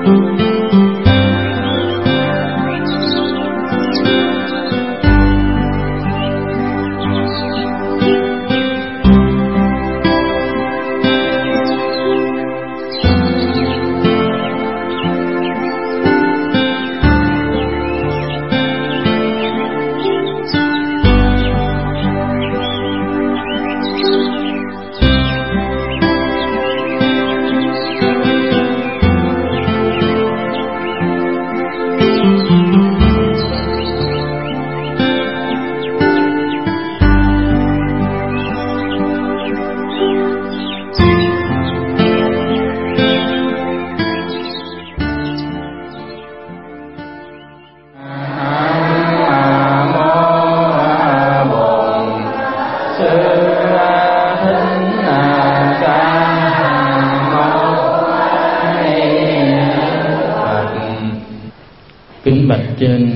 Kính bạch trên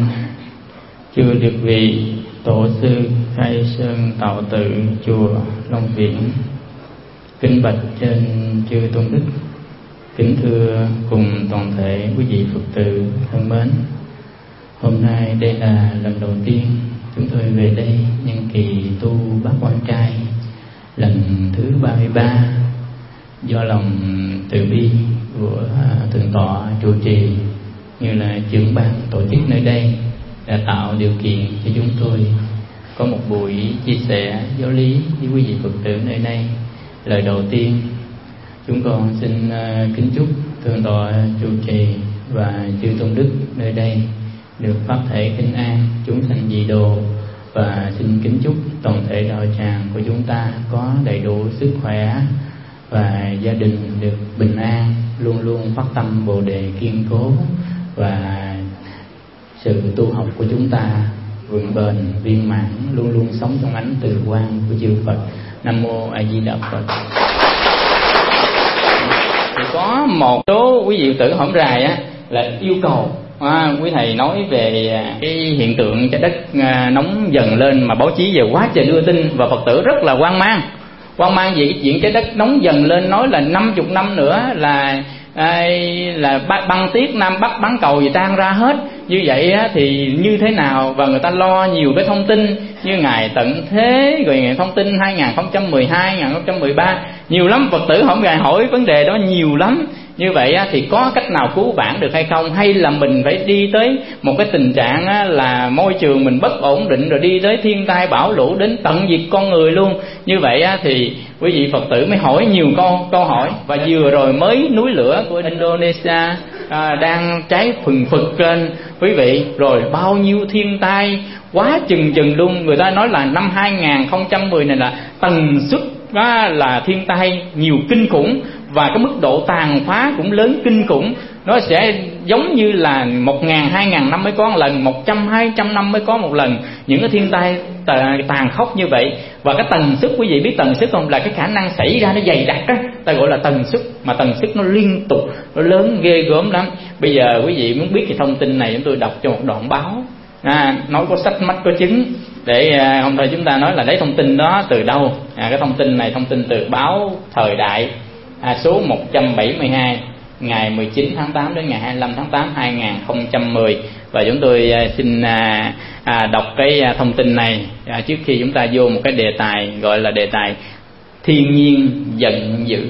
chư Liệt Vị Tổ sư Khai Sơn Tạo Tự chùa Long Viễn. Kính bạch trên chư tôn đức. Kính thưa cùng toàn thể quý vị Phật tử thân mến. Hôm nay đây là lần đầu tiên chúng tôi về đây nhân kỳ tu Bát Quan Trai lần thứ 33, do lòng từ bi của thượng tọa trụ trì như là trưởng ban tổ chức nơi đây đã tạo điều kiện cho chúng tôi có một buổi chia sẻ giáo lý với quý vị Phật tử nơi đây. Lời đầu tiên, chúng con xin kính chúc thượng tọa trụ trì và chư tôn đức nơi đây được pháp thể kinh an, chúng sanh dị độ, và xin kính chúc toàn thể đạo tràng của chúng ta có đầy đủ sức khỏe và gia đình được bình an, luôn luôn phát tâm Bồ đề kiên cố, và sự tu học của chúng ta vững bền viên mãn, luôn luôn sống trong ánh từ quang của chư Phật. Nam mô A Di Đà Phật. Thì có một số quý vị tử hổm rày á là yêu cầu quý thầy nói về cái hiện tượng trái đất nóng dần lên, mà báo chí giờ quá trời đưa tin và Phật tử rất là hoang mang về cái chuyện trái đất nóng dần lên, nói là 50 năm nữa là băng tuyết Nam Bắc bán cầu gì tan ra hết. Như vậy thì như thế nào? Và người ta lo nhiều cái thông tin như ngày tận thế, rồi ngày thông tin 2012, 2013, nhiều lắm. Phật tử không gài hỏi vấn đề đó nhiều lắm. Như vậy thì có cách nào cứu vãn được hay không? Hay là mình phải đi tới một cái tình trạng là môi trường mình bất ổn định, rồi đi tới thiên tai bão lũ đến tận diệt con người luôn? Như vậy thì quý vị Phật tử mới hỏi nhiều câu hỏi. Và vừa rồi mới núi lửa của Indonesia đang cháy phừng phực trên quý vị, rồi bao nhiêu thiên tai quá chừng luôn. Người ta nói là năm 2010 này là tần suất là thiên tai nhiều kinh khủng, và cái mức độ tàn phá cũng lớn kinh khủng. Nó sẽ giống như là 1.000, 2.000 năm mới có một lần, 100, 200 năm mới có một lần những cái thiên tai tàn khốc như vậy. Và cái tần suất, quý vị biết tần suất không? Là cái khả năng xảy ra nó dày đặc á, ta gọi là tần suất. Mà tần suất nó liên tục, nó lớn ghê gớm lắm. Bây giờ quý vị muốn biết cái thông tin này, chúng tôi đọc cho một đoạn báo nói có sách mách có chứng, để hôm nay chúng ta nói là lấy thông tin đó từ đâu. Cái thông tin này thông tin từ báo Thời Đại, số 172 ngày 19 tháng 8 đến ngày 25 tháng 8 2010. Và chúng tôi xin đọc cái thông tin này trước khi chúng ta vô một cái đề tài gọi là đề tài thiên nhiên giận dữ.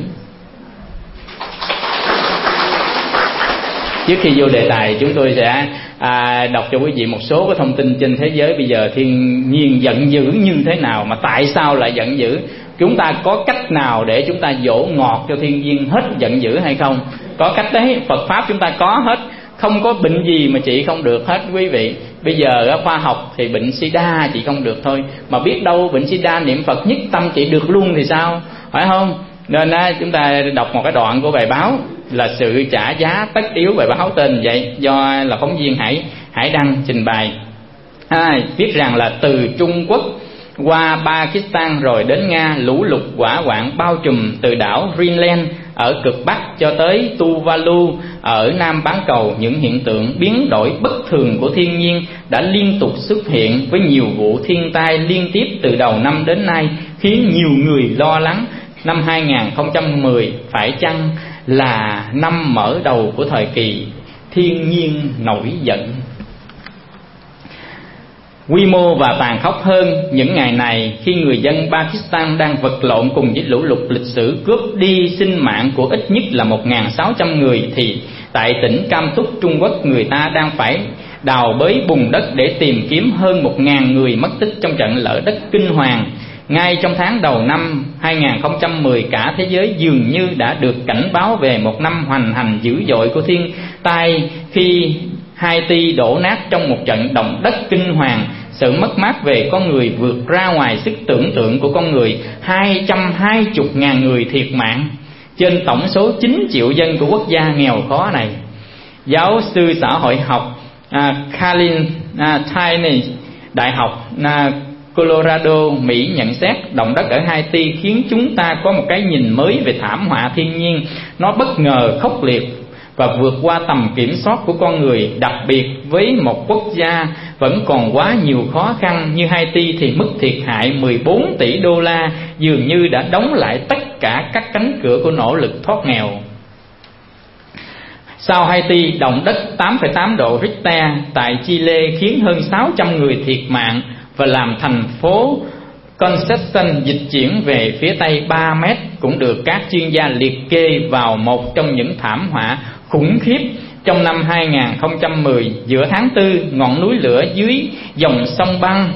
Trước khi vô đề tài, chúng tôi sẽ đọc cho quý vị một số cái thông tin trên thế giới bây giờ thiên nhiên giận dữ như thế nào, mà tại sao lại giận dữ. Chúng ta có cách nào để chúng ta dỗ ngọt cho thiên nhiên hết giận dữ hay không? Có cách đấy, Phật Pháp chúng ta có hết. Không có bệnh gì mà trị không được hết quý vị. Bây giờ khoa học thì bệnh sida trị không được thôi, mà biết đâu bệnh sida niệm Phật nhất tâm trị được luôn thì sao, phải không? Nên chúng ta đọc một cái đoạn của bài báo là sự trả giá tất yếu. Bài báo tên vậy, do là phóng viên Hải Đăng trình bày. Viết rằng là từ Trung Quốc qua Pakistan rồi đến Nga, lũ lụt hỏa hoạn bao trùm từ đảo Greenland ở cực Bắc cho tới Tuvalu ở Nam bán cầu. Những hiện tượng biến đổi bất thường của thiên nhiên đã liên tục xuất hiện, với nhiều vụ thiên tai liên tiếp từ đầu năm đến nay, khiến nhiều người lo lắng. Năm 2010 phải chăng là năm mở đầu của thời kỳ thiên nhiên nổi giận. Quy mô và tàn khốc hơn, những ngày này khi người dân Pakistan đang vật lộn cùng với lũ lụt lịch sử cướp đi sinh mạng của ít nhất là 1.600 người, thì tại tỉnh Cam Túc, Trung Quốc, người ta đang phải đào bới bùn đất để tìm kiếm hơn 1.000 người mất tích trong trận lở đất kinh hoàng. Ngay trong tháng đầu năm 2010, cả thế giới dường như đã được cảnh báo về một năm hoành hành dữ dội của thiên tai khi Haiti đổ nát trong một trận động đất kinh hoàng. Sự mất mát về con người vượt ra ngoài sức tưởng tượng của con người, 220.000 người thiệt mạng trên tổng số 9 triệu dân của quốc gia nghèo khó này. Giáo sư xã hội học Khalil Taini, Đại học Colorado, Mỹ nhận xét động đất ở Haiti khiến chúng ta có một cái nhìn mới về thảm họa thiên nhiên. Nó bất ngờ, khốc liệt và vượt qua tầm kiểm soát của con người. Đặc biệt với một quốc gia vẫn còn quá nhiều khó khăn như Haiti thì mức thiệt hại 14 tỷ đô la dường như đã đóng lại tất cả các cánh cửa của nỗ lực thoát nghèo. Sau Haiti, động đất 8,8 độ Richter tại Chile khiến hơn 600 người thiệt mạng và làm thành phố Concepción dịch chuyển về phía tây 3 mét, cũng được các chuyên gia liệt kê vào một trong những thảm họa khủng khiếp trong năm 2010. Giữa tháng 4, ngọn núi lửa dưới dòng sông băng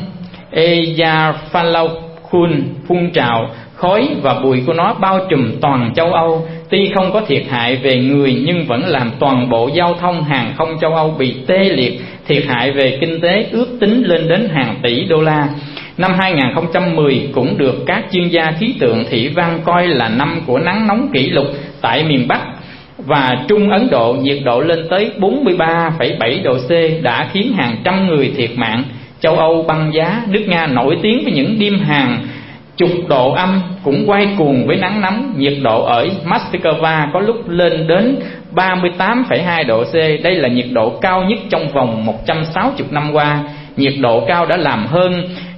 Eyjafjallajökull phun trào, khói và bụi của nó bao trùm toàn châu Âu. Tuy không có thiệt hại về người nhưng vẫn làm toàn bộ giao thông hàng không châu Âu bị tê liệt, thiệt hại về kinh tế ước tính lên đến hàng tỷ đô la. Năm 2010 cũng được các chuyên gia khí tượng thủy văn coi là năm của nắng nóng kỷ lục tại miền Bắc và Trung Ấn Độ. Nhiệt độ lên tới 43,7 độ C đã khiến hàng trăm người thiệt mạng. Châu Âu băng giá, nước Nga nổi tiếng với những đêm hàng chục độ âm cũng quay cuồng với nắng nóng. Nhiệt độ ở Moscow có lúc lên đến 38,2 độ C. Đây là nhiệt độ cao nhất trong vòng 160 năm qua. Nhiệt độ cao đã làm hơn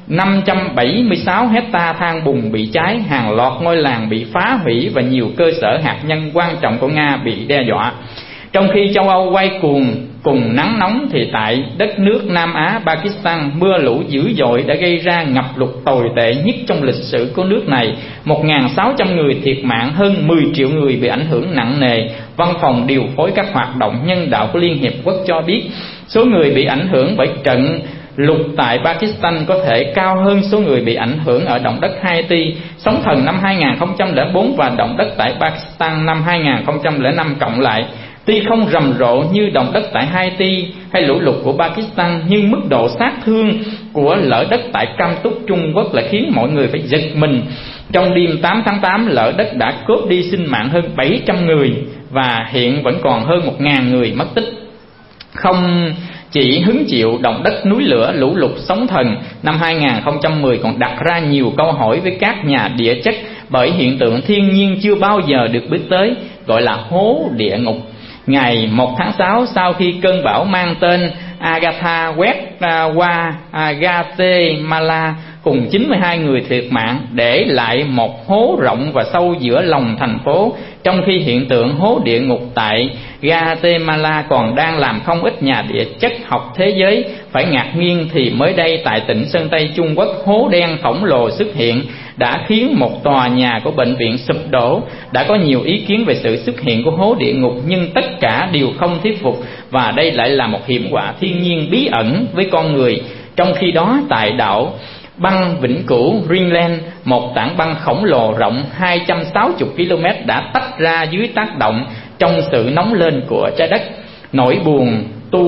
576 hecta than bùn bị cháy, hàng loạt ngôi làng bị phá hủy và nhiều cơ sở hạt nhân quan trọng của Nga bị đe dọa. Trong khi châu Âu quay cuồng cùng nắng nóng thì tại đất nước Nam Á, Pakistan, mưa lũ dữ dội đã gây ra ngập lụt tồi tệ nhất trong lịch sử của nước này. 1.600 người thiệt mạng, hơn 10 triệu người bị ảnh hưởng nặng nề. Văn phòng điều phối các hoạt động nhân đạo của Liên Hiệp Quốc cho biết số người bị ảnh hưởng bởi trận lụt tại Pakistan có thể cao hơn số người bị ảnh hưởng ở động đất Haiti, sóng thần năm 2004 và động đất tại Pakistan năm 2005 cộng lại. Tuy không rầm rộ như động đất tại Haiti hay lũ lụt của Pakistan, nhưng mức độ sát thương của lở đất tại Cam Túc, Trung Quốc là khiến mọi người phải giật mình. Trong đêm 8 tháng 8, lở đất đã cướp đi sinh mạng hơn 700 người và hiện vẫn còn hơn 1.000 người mất tích. Không chỉ hứng chịu động đất, núi lửa, lũ lụt, sóng thần, năm 2010 còn đặt ra nhiều câu hỏi với các nhà địa chất bởi hiện tượng thiên nhiên chưa bao giờ được biết tới, gọi là hố địa ngục. Ngày 1 tháng 6, sau khi cơn bão mang tên Agatha quét qua Guatemala cùng 92 người thiệt mạng, để lại một hố rộng và sâu giữa lòng thành phố, trong khi hiện tượng hố địa ngục tại Guatemala còn đang làm không ít nhà địa chất học thế giới phải ngạc nhiên, thì mới đây tại tỉnh Sơn Tây Trung Quốc, hố đen khổng lồ xuất hiện đã khiến một tòa nhà của bệnh viện sụp đổ. Đã có nhiều ý kiến về sự xuất hiện của hố địa ngục nhưng tất cả đều không thuyết phục, và đây lại là một hiểm họa thiên nhiên bí ẩn với con người. Trong khi đó tại đảo băng vĩnh cửu Greenland, một tảng băng khổng lồ rộng 260 km đã tách ra dưới tác động trong sự nóng lên của trái đất. Nỗi buồn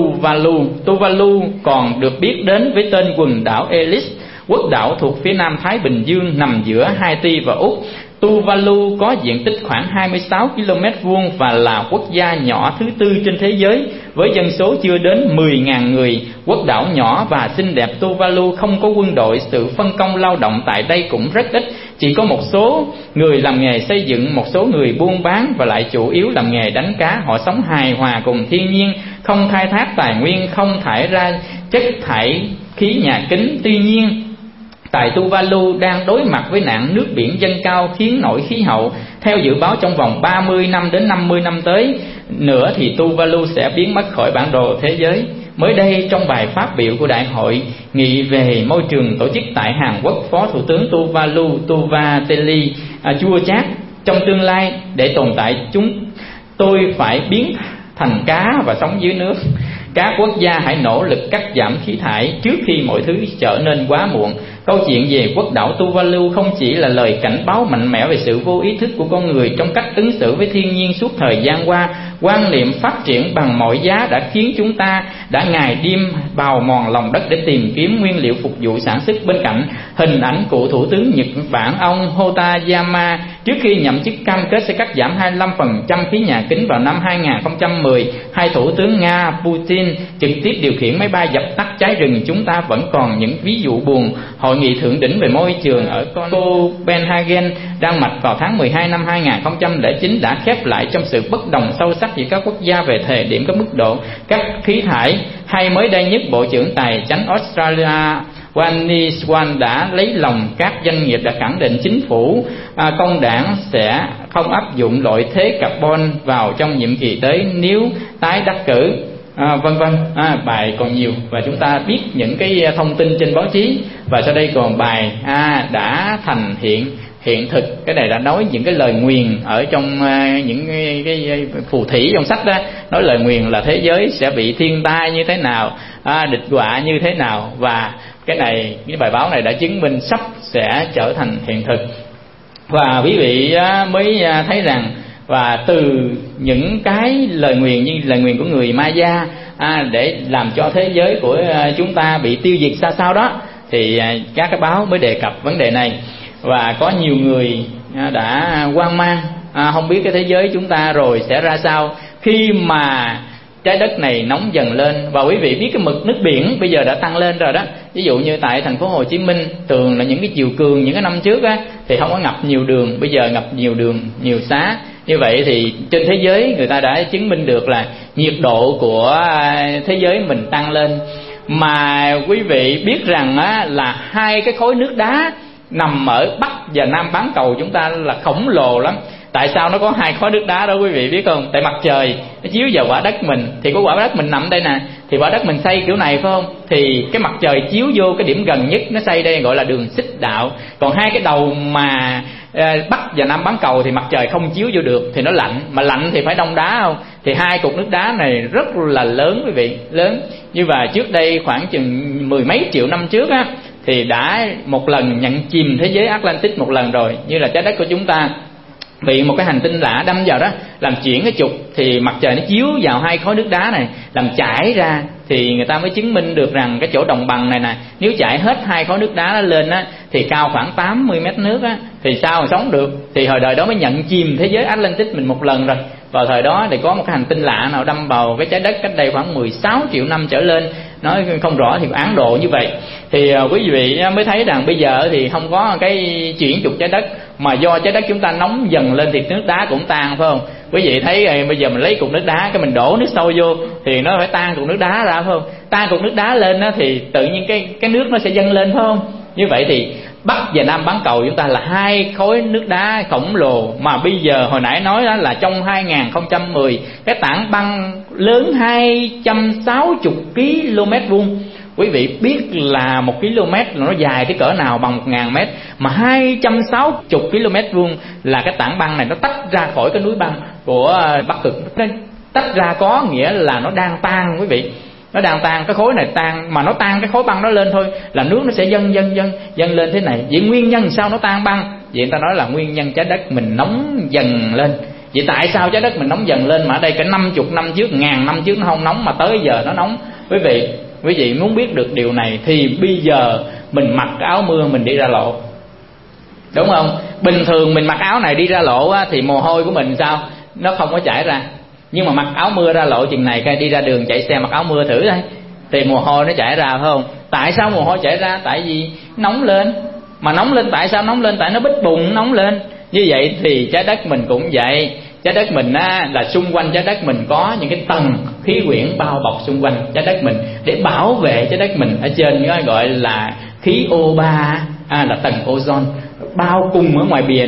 Tuvalu còn được biết đến với tên quần đảo Ellis, quốc đảo thuộc phía nam Thái Bình Dương nằm giữa Haiti và Úc. Tuvalu có diện tích khoảng 26 km vuông và là quốc gia nhỏ thứ tư trên thế giới với dân số chưa đến 10.000 người. Quốc đảo nhỏ và xinh đẹp Tuvalu không có quân đội, sự phân công lao động tại đây cũng rất ít, chỉ có một số người làm nghề xây dựng, một số người buôn bán và lại chủ yếu làm nghề đánh cá. Họ sống hài hòa cùng thiên nhiên, không khai thác tài nguyên, không thải ra chất thải khí nhà kính. Tuy nhiên tại Tuvalu đang đối mặt với nạn nước biển dâng cao khiến nổi khí hậu Theo dự báo trong vòng 30 năm đến 50 năm tới nữa thì Tuvalu sẽ biến mất khỏi bản đồ thế giới. Mới đây, trong bài phát biểu của Đại hội nghị về môi trường tổ chức tại Hàn Quốc, Phó Thủ tướng Tuvalu Tuvateli chua chát: trong tương lai, để tồn tại tôi phải biến thành cá và sống dưới nước. Các quốc gia hãy nỗ lực cắt giảm khí thải trước khi mọi thứ trở nên quá muộn. Câu chuyện về quốc đảo Tuvalu không chỉ là lời cảnh báo mạnh mẽ về sự vô ý thức của con người trong cách ứng xử với thiên nhiên suốt thời gian qua. Quan niệm phát triển bằng mọi giá đã khiến chúng ta đã ngày đêm bào mòn lòng đất để tìm kiếm nguyên liệu phục vụ sản xuất. Bên cạnh hình ảnh của Thủ tướng Nhật Bản ông Hotoyama trước khi nhậm chức cam kết sẽ cắt giảm 25% khí nhà kính vào năm 2010, hay Thủ tướng Nga Putin trực tiếp điều khiển máy bay dập tắt cháy rừng, chúng ta vẫn còn những ví dụ buồn. Hội nghị thượng đỉnh về môi trường ở Copenhagen, Đan Mạch vào tháng 12 năm 2009 đã khép lại trong sự bất đồng sâu sắc giữa các quốc gia về thời điểm, các mức độ, các khí thải. Hay mới đây nhất, Bộ trưởng Tài chánh Australia Wani Swan đã lấy lòng các doanh nghiệp, đã khẳng định chính phủ công đảng sẽ không áp dụng loại thuế carbon vào trong nhiệm kỳ tới nếu tái đắc cử. Vân vân. Bài còn nhiều và chúng ta biết những cái thông tin trên báo chí, và sau đây còn bài đã thành hiện thực. Cái này đã nói những cái lời nguyền ở trong những cái phù thủy trong sách đó, nói lời nguyền là thế giới sẽ bị thiên tai như thế nào, địch họa như thế nào, và cái bài báo này đã chứng minh sắp sẽ trở thành hiện thực. Và quý vị mới thấy rằng, và từ những cái lời nguyền như lời nguyền của người Maya để làm cho thế giới của chúng ta bị tiêu diệt sao đó, thì các cái báo mới đề cập vấn đề này. Và có nhiều người đã hoang mang, không biết cái thế giới chúng ta rồi sẽ ra sao khi mà trái đất này nóng dần lên. Và quý vị biết cái mực nước biển bây giờ đã tăng lên rồi đó. Ví dụ như tại thành phố Hồ Chí Minh, thường là những cái chiều cường những cái năm trước thì không có ngập nhiều đường, bây giờ ngập nhiều đường, nhiều xá. Như vậy thì trên thế giới người ta đã chứng minh được là nhiệt độ của thế giới mình tăng lên. Mà quý vị biết rằng là hai cái khối nước đá nằm ở Bắc và Nam bán cầu chúng ta là khổng lồ lắm. Tại sao nó có hai khối nước đá đó quý vị biết không? Tại mặt trời nó chiếu vào quả đất mình, thì có quả đất mình nằm đây nè, thì quả đất mình xây kiểu này phải không? Thì cái mặt trời chiếu vô cái điểm gần nhất nó xây đây gọi là đường xích đạo. Còn hai cái đầu mà Bắc và Nam bán cầu thì mặt trời không chiếu vô được, thì nó lạnh, mà lạnh thì phải đông đá không? Thì hai cục nước đá này rất là lớn quý vị, lớn. Như vậy trước đây khoảng chừng mười mấy triệu năm trước thì đã một lần nhận chìm thế giới Atlantis một lần rồi. Như là trái đất của chúng ta bị một cái hành tinh lạ đâm vào đó, làm chuyển cái trục, thì mặt trời nó chiếu vào hai khối nước đá này làm chảy ra, thì người ta mới chứng minh được rằng cái chỗ đồng bằng này nè, nếu chảy hết hai khối nước đá đó lên thì cao khoảng 80 mét nước thì sao mà sống được. Thì hồi đời đó mới nhận chìm thế giới Atlantis mình một lần rồi. Vào thời đó thì có một cái hành tinh lạ nào đâm vào cái trái đất cách đây khoảng 16 triệu năm trở lên, nói không rõ thì Ấn Độ như vậy. Thì quý vị mới thấy rằng bây giờ thì không có cái chuyển trục trái đất, mà do trái đất chúng ta nóng dần lên thì nước đá cũng tan, phải không? Quý vị thấy bây giờ mình lấy cục nước đá, cái mình đổ nước sâu vô thì nó phải tan cục nước đá ra, phải không? Tan cục nước đá lên thì tự nhiên cái nước nó sẽ dâng lên, phải không? Như vậy thì Bắc và Nam bán cầu chúng ta là hai khối nước đá khổng lồ, mà bây giờ hồi nãy nói đó là trong 2010 cái tảng băng lớn 260 km vuông. Quý vị biết là 1 km nó dài cái cỡ nào bằng 1000 mét, mà 260 km vuông là cái tảng băng này nó tách ra khỏi cái núi băng của Bắc Cực. Tách ra có nghĩa là nó đang tan quý vị. Nó đang tan, cái khối này tan, mà nó tan cái khối băng đó lên thôi là nước nó sẽ dâng lên thế này. Vậy nguyên nhân sao nó tan băng? Vậy người ta nói là nguyên nhân trái đất mình nóng dần lên. Vậy tại sao trái đất mình nóng dần lên mà ở đây cả 50 năm trước, 1000 năm trước nó không nóng mà tới giờ nó nóng? Quý vị muốn biết được điều này thì bây giờ mình mặc áo mưa mình đi ra lộ, đúng không? Bình thường mình mặc áo này đi ra lộ thì mồ hôi của mình sao? Nó không có chảy ra. Nhưng mà mặc áo mưa ra lộ chừng này, đi ra đường chạy xe mặc áo mưa thử đây, thì mồ hôi nó chảy ra, phải không? Tại sao mồ hôi chảy ra? Tại vì nóng lên. Mà nóng lên tại sao nóng lên? Tại nó bít bùng nóng lên. Như vậy thì trái đất mình cũng vậy. Trái đất mình là xung quanh trái đất mình có những cái tầng khí quyển bao bọc xung quanh trái đất mình để bảo vệ trái đất mình. Ở trên gọi là khí O3 là tầng ozone bao cùng ở ngoài bìa này,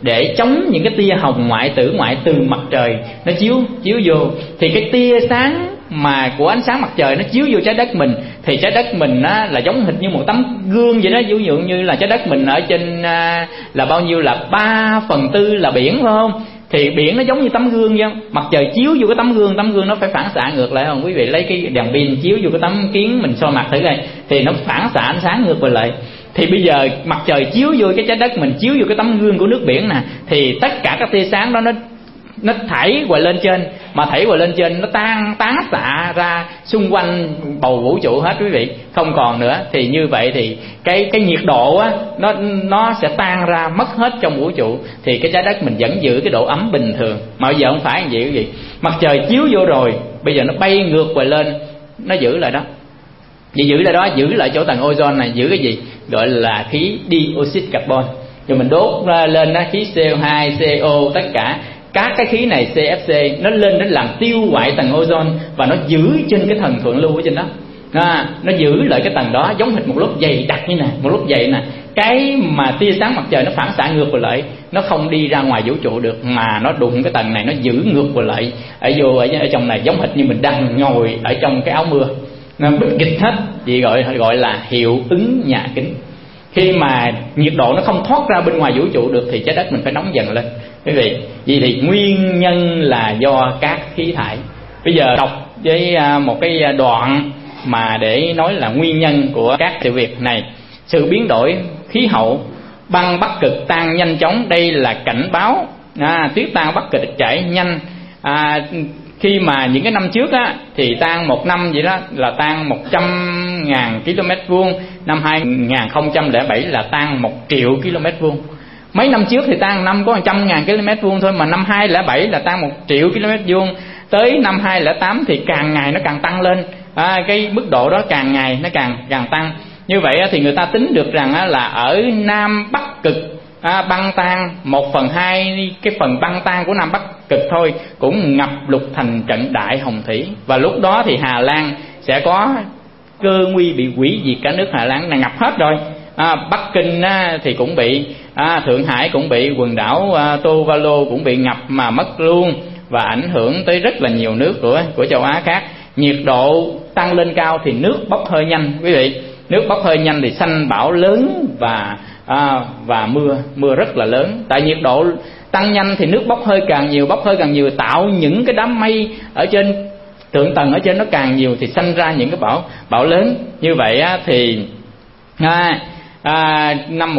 để chống những cái tia hồng ngoại tử ngoại từ mặt trời nó chiếu vô. Thì cái tia sáng mà của ánh sáng mặt trời nó chiếu vô trái đất mình, thì trái đất mình á, là giống hệt như một tấm gương vậy đó. Ví dụ như là trái đất mình ở trên là bao nhiêu, là 3/4 là biển, phải không? Thì biển nó giống như tấm gương vậy, mặt trời chiếu vô cái tấm gương nó phải phản xạ ngược lại không? Quý vị lấy cái đèn pin chiếu vô cái tấm kiến mình soi mặt thử coi, thì nó phản xạ ánh sáng ngược lại. Thì bây giờ mặt trời chiếu vô cái trái đất mình, chiếu vô cái tấm gương của nước biển nè, thì tất cả các tia sáng đó nó thảy qua lên trên, mà thảy qua lên trên nó tán xạ ra xung quanh bầu vũ trụ hết quý vị, không còn nữa. Thì như vậy thì cái nhiệt độ á nó sẽ tan ra mất hết trong vũ trụ, thì cái trái đất mình vẫn giữ cái độ ấm bình thường. Mà bây giờ không phải như vậy quý vị, mặt trời chiếu vô rồi bây giờ nó bay ngược qua lên, nó giữ lại đó. Vì giữ lại đó, giữ lại chỗ tầng ozone này, giữ cái gì gọi là khí dioxide carbon. Rồi mình đốt lên đó, khí CO2, CO, tất cả các cái khí này CFC nó lên đến làm tiêu hoại tầng ozone, và nó giữ trên cái thần thượng lưu ở trên đó. Nó giữ lại cái tầng đó, giống hệt một lớp dày đặc như này, một lớp dày nè. Cái mà tia sáng mặt trời nó phản xạ ngược lại, nó không đi ra ngoài vũ trụ được, mà nó đụng cái tầng này, nó giữ ngược lại ở trong này, giống hệt như mình đang ngồi ở trong cái áo mưa, nó bít kịch hết. Vậy gọi là hiệu ứng nhà kính. Khi mà nhiệt độ nó không thoát ra bên ngoài vũ trụ được thì trái đất mình phải nóng dần lên quý vị. Vì thì nguyên nhân là do các khí thải. Bây giờ đọc với một cái đoạn mà để nói là nguyên nhân của các sự việc này. Sự biến đổi khí hậu, băng Bắc Cực tan nhanh chóng, đây là cảnh báo. Tuyết tan Bắc Cực chảy nhanh. Khi mà những cái năm trước á, thì tan một năm vậy đó là tan 100.000 km vuông, năm 2007 là tan 1 triệu km vuông. Mấy năm trước thì tan năm có 100.000 km vuông thôi, mà năm 2007 là tan 1 triệu km vuông. Tới năm 2008 thì càng ngày nó càng tăng lên, cái mức độ đó càng ngày nó càng tăng. Như vậy thì người ta tính được rằng là ở Nam Bắc Cực băng tan 1/2 cái phần băng tan của Nam Bắc Cực thôi cũng ngập lụt thành trận đại hồng thủy. Và lúc đó thì Hà Lan sẽ có cơ nguy bị hủy diệt, cả nước Hà Lan là ngập hết rồi. Bắc Kinh thì cũng bị, Thượng Hải cũng bị, quần đảo Tuvalu cũng bị ngập mà mất luôn, và ảnh hưởng tới rất là nhiều nước của châu Á khác. Nhiệt độ tăng lên cao thì nước bốc hơi nhanh quý vị, nước bốc hơi nhanh thì sanh bão lớn và mưa rất là lớn. Tại nhiệt độ tăng nhanh thì nước bốc hơi càng nhiều, tạo những cái đám mây ở trên thượng tầng ở trên nó càng nhiều thì sanh ra những cái bão lớn. Như vậy thì năm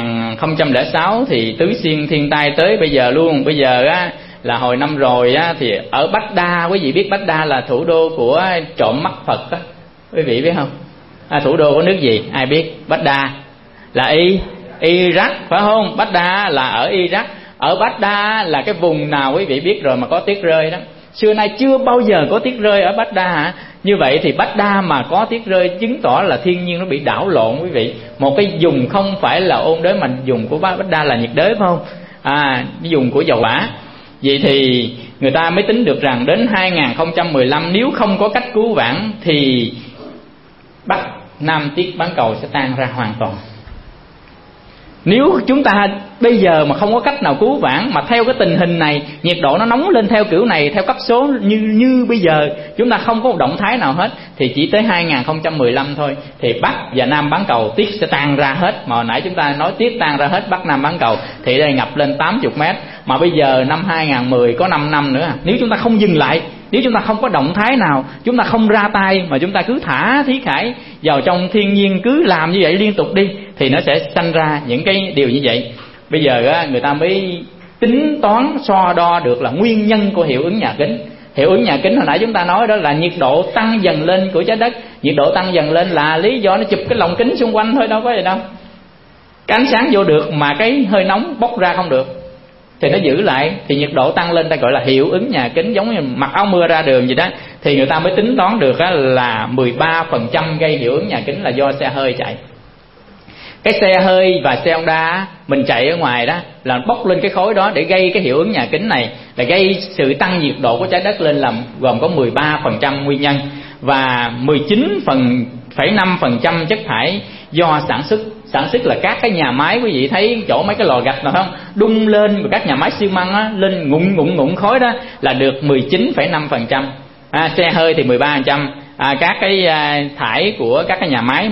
2006 thì tứ xuyên thiên tai tới bây giờ luôn. Bây giờ là hồi năm rồi thì ở Baghdad, quý vị biết Baghdad là thủ đô của trộm mắt Phật đó, quý vị biết không? Thủ đô của nước gì ai biết? Baghdad là Iraq phải không? Baghdad là ở Iraq. Ở Baghdad là cái vùng nào quý vị biết rồi mà có tuyết rơi đó. Xưa nay chưa bao giờ có tuyết rơi ở Baghdad hả? Như vậy thì Baghdad mà có tuyết rơi chứng tỏ là thiên nhiên nó bị đảo lộn quý vị. Một cái vùng không phải là ôn đới mà vùng của Baghdad là nhiệt đới phải không? Cái vùng của dầu hỏa. Vậy thì người ta mới tính được rằng đến 2015 nếu không có cách cứu vãn thì Bắc Nam tiết bán cầu sẽ tan ra hoàn toàn. Nếu chúng ta bây giờ mà không có cách nào cứu vãn, mà theo cái tình hình này, nhiệt độ nó nóng lên theo kiểu này, theo cấp số như bây giờ, chúng ta không có một động thái nào hết, thì chỉ tới 2015 thôi thì Bắc và Nam bán cầu tiết sẽ tan ra hết. Mà hồi nãy chúng ta nói tiết tan ra hết Bắc Nam bán cầu thì đây ngập lên 80 mét. Mà bây giờ năm 2010 có 5 năm nữa, nếu chúng ta không dừng lại, nếu chúng ta không có động thái nào, chúng ta không ra tay mà chúng ta cứ thả khí thải vào trong thiên nhiên, cứ làm như vậy liên tục đi, thì nó sẽ sanh ra những cái điều như vậy. Bây giờ người ta mới tính toán so đo được là nguyên nhân của hiệu ứng nhà kính. Hiệu ứng nhà kính hồi nãy chúng ta nói đó là nhiệt độ tăng dần lên của trái đất. Nhiệt độ tăng dần lên là lý do nó chụp cái lồng kính xung quanh thôi, đâu có gì đâu. Cái ánh sáng vô được mà cái hơi nóng bốc ra không được thì nó giữ lại, thì nhiệt độ tăng lên ta gọi là hiệu ứng nhà kính. Giống như mặc áo mưa ra đường vậy đó, thì người ta mới tính toán được là 13% gây hiệu ứng nhà kính là do xe hơi chạy. Cái xe hơi và xe Honda mình chạy ở ngoài đó là bốc lên cái khối đó để gây cái hiệu ứng nhà kính này, là gây sự tăng nhiệt độ của trái đất lên, làm gồm có 13% nguyên nhân, và 19,5% chất thải do sản xuất sản xuất là các cái nhà máy, quý vị thấy chỗ mấy cái lò gạch nào không, đung lên, và các nhà máy xi măng á, lên ngụn khói đó là được 19,5%, xe hơi thì 13%, các cái thải của các cái nhà máy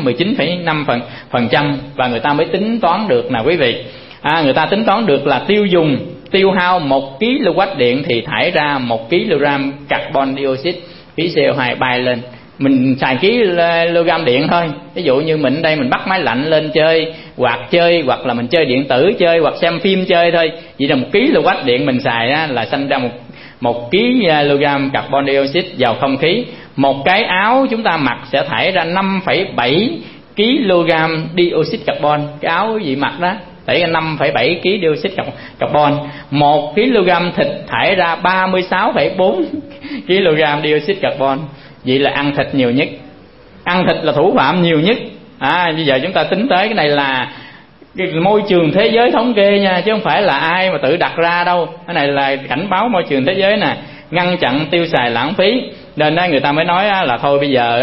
19,5%, và người ta mới tính toán được nè quý vị. Người ta tính toán được là tiêu hao 1 kW điện thì thải ra 1 kg carbon dioxide, khí CO2 bay lên. Mình xài kg điện thôi, ví dụ như mình đây mình bắt máy lạnh lên chơi, hoặc là mình chơi điện tử chơi, hoặc xem phim chơi thôi, vậy là 1 kW điện mình xài á, là sinh ra một kg carbon dioxide vào không khí. Một cái áo chúng ta mặc sẽ thải ra 5,7 kg dioxide carbon. Cái áo gì mặc đó thải ra 5,7 kg dioxide carbon. 1 kg thịt thải ra 36,4 kg dioxide carbon. Vậy là ăn thịt nhiều nhất, ăn thịt là thủ phạm nhiều nhất. Bây giờ chúng ta tính tới cái này là cái môi trường thế giới thống kê nha, chứ không phải là ai mà tự đặt ra đâu. Cái này là cảnh báo môi trường thế giới nè, ngăn chặn tiêu xài lãng phí. Nên người ta mới nói là thôi bây giờ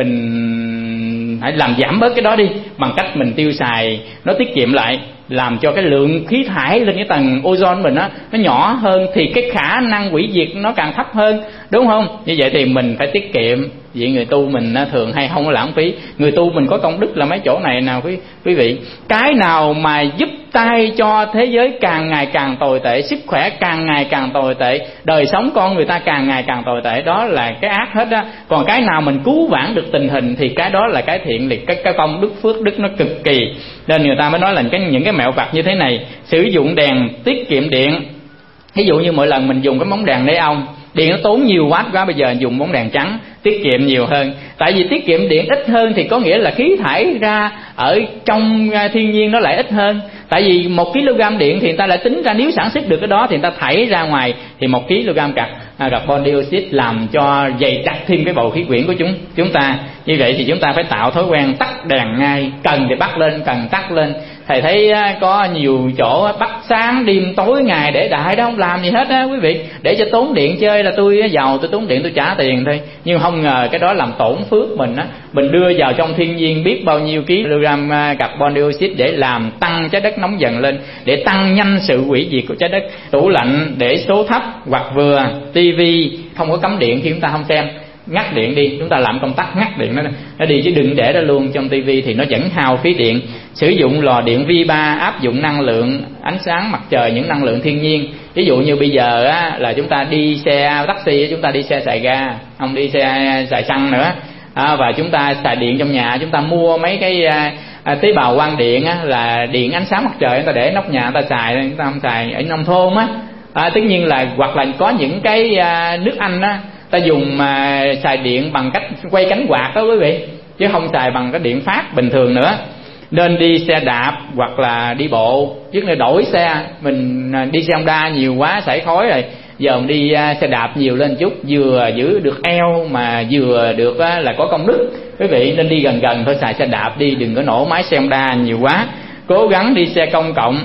mình hãy làm giảm bớt cái đó đi, bằng cách mình tiêu xài nó tiết kiệm lại, làm cho cái lượng khí thải lên cái tầng ozone mình nó nhỏ hơn, thì cái khả năng hủy diệt nó càng thấp hơn, đúng không? Như vậy thì mình phải tiết kiệm. Vậy người tu mình thường hay không có lãng phí. Người tu mình có công đức là mấy chỗ này nào quý vị. Cái nào mà giúp tay cho thế giới càng ngày càng tồi tệ, sức khỏe càng ngày càng tồi tệ, đời sống con người ta càng ngày càng tồi tệ, đó là cái ác hết á. Còn cái nào mình cứu vãn được tình hình thì cái đó là cái thiện liệt, cái công đức phước đức nó cực kỳ. Nên người ta mới nói là những cái mẹo vặt như thế này. Sử dụng đèn tiết kiệm điện. Ví dụ như mỗi lần mình dùng cái bóng đèn neon, điện nó tốn nhiều watt quá, bây giờ dùng bóng đèn trắng tiết kiệm nhiều hơn. Tại vì tiết kiệm điện ít hơn thì có nghĩa là khí thải ra ở trong thiên nhiên nó lại ít hơn. Tại vì 1 kg điện thì người ta lại tính ra nếu sản xuất được cái đó thì người ta thải ra ngoài thì 1 kg carbon dioxide, làm cho dày đặc thêm cái bầu khí quyển của chúng ta. Như vậy thì chúng ta phải tạo thói quen tắt đèn ngay, cần thì bắt lên, cần tắt lên. Thầy thấy có nhiều chỗ bắt sáng đêm tối ngày để đại đó, không làm gì hết á quý vị, để cho tốn điện chơi là tôi giàu, tôi tốn điện tôi trả tiền thôi. Nhưng không ngờ cái đó làm tổn phước mình á. Mình đưa vào trong thiên nhiên biết bao nhiêu kg carbon dioxide để làm tăng trái đất nóng dần lên, để tăng nhanh sự hủy diệt của trái đất. Tủ lạnh để số thấp hoặc vừa, tivi không có cắm điện khi chúng ta không xem, ngắt điện đi, chúng ta làm công tắc ngắt điện nó đi, chứ đừng để đó luôn trong tivi thì nó vẫn hao phí điện. Sử dụng lò điện V3, áp dụng năng lượng ánh sáng mặt trời, những năng lượng thiên nhiên. Ví dụ như bây giờ là chúng ta đi xe taxi, chúng ta đi xe xài ga, không đi xe xài xăng nữa. Và chúng ta xài điện trong nhà, chúng ta mua mấy cái tế bào quang điện là điện ánh sáng mặt trời, chúng ta để nóc nhà chúng ta xài, chúng ta không xài ở nông thôn tất nhiên là, hoặc là có những cái nước Anh ta dùng xài điện bằng cách quay cánh quạt đó quý vị, chứ không xài bằng cái điện phát bình thường nữa. Nên đi xe đạp hoặc là đi bộ, chứ là đổi xe. Mình đi xe Honda nhiều quá sảy khói rồi, giờ mình đi xe đạp nhiều lên chút, vừa giữ được eo mà vừa được là có công đức. Quý vị nên đi gần gần thôi, xài xe đạp đi, đừng có nổ máy xe Honda nhiều quá. Cố gắng đi xe công cộng.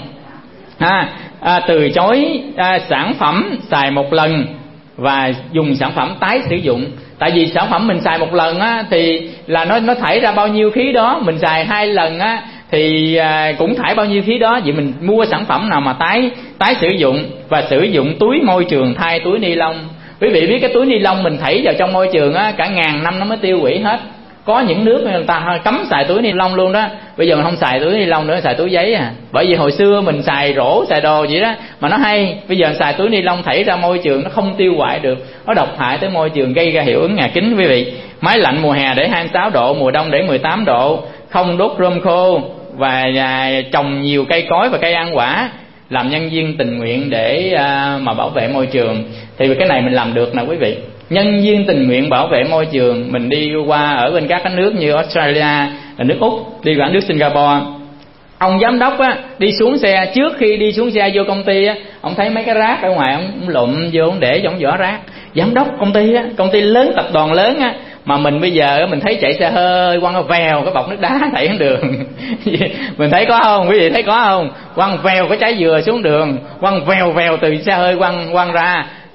Từ chối sản phẩm xài một lần và dùng sản phẩm tái sử dụng. Tại vì sản phẩm mình xài một lần thì là nó thải ra bao nhiêu khí đó, mình xài 2 lần thì cũng thải bao nhiêu khí đó. Vậy mình mua sản phẩm nào mà tái sử dụng, và sử dụng túi môi trường thay túi ni lông. Quý vị biết cái túi ni lông mình thảy vào trong môi trường cả ngàn năm nó mới tiêu hủy hết. Có những nước người ta cấm xài túi ni lông luôn đó. Bây giờ mình không xài túi ni lông nữa, xài túi giấy Bởi vì hồi xưa mình xài rổ, xài đồ vậy đó mà nó hay. Bây giờ xài túi ni lông thảy ra môi trường nó không tiêu hoại được, nó độc hại tới môi trường, gây ra hiệu ứng nhà kính quý vị. Máy lạnh mùa hè để 26 độ, mùa đông để 18 độ, không đốt rơm khô, và trồng nhiều cây cối và cây ăn quả, làm nhân viên tình nguyện để mà bảo vệ môi trường. Thì cái này mình làm được nè quý vị. Nhân viên tình nguyện bảo vệ môi trường. Mình đi qua ở bên các cái nước như Australia, là nước Úc, đi qua nước Singapore, ông giám đốc đi xuống xe, trước khi đi xuống xe vô công ty ông thấy mấy cái rác ở ngoài, ông lụm vô, ông để trong vỏ rác. Giám đốc công ty lớn, tập đoàn lớn mà mình bây giờ mình thấy chạy xe hơi quăng vèo cái bọc nước đá thảy xuống đường mình thấy có không quý vị, thấy có không? Quăng vèo cái trái dừa xuống đường, quăng vèo từ xe hơi quăng ra.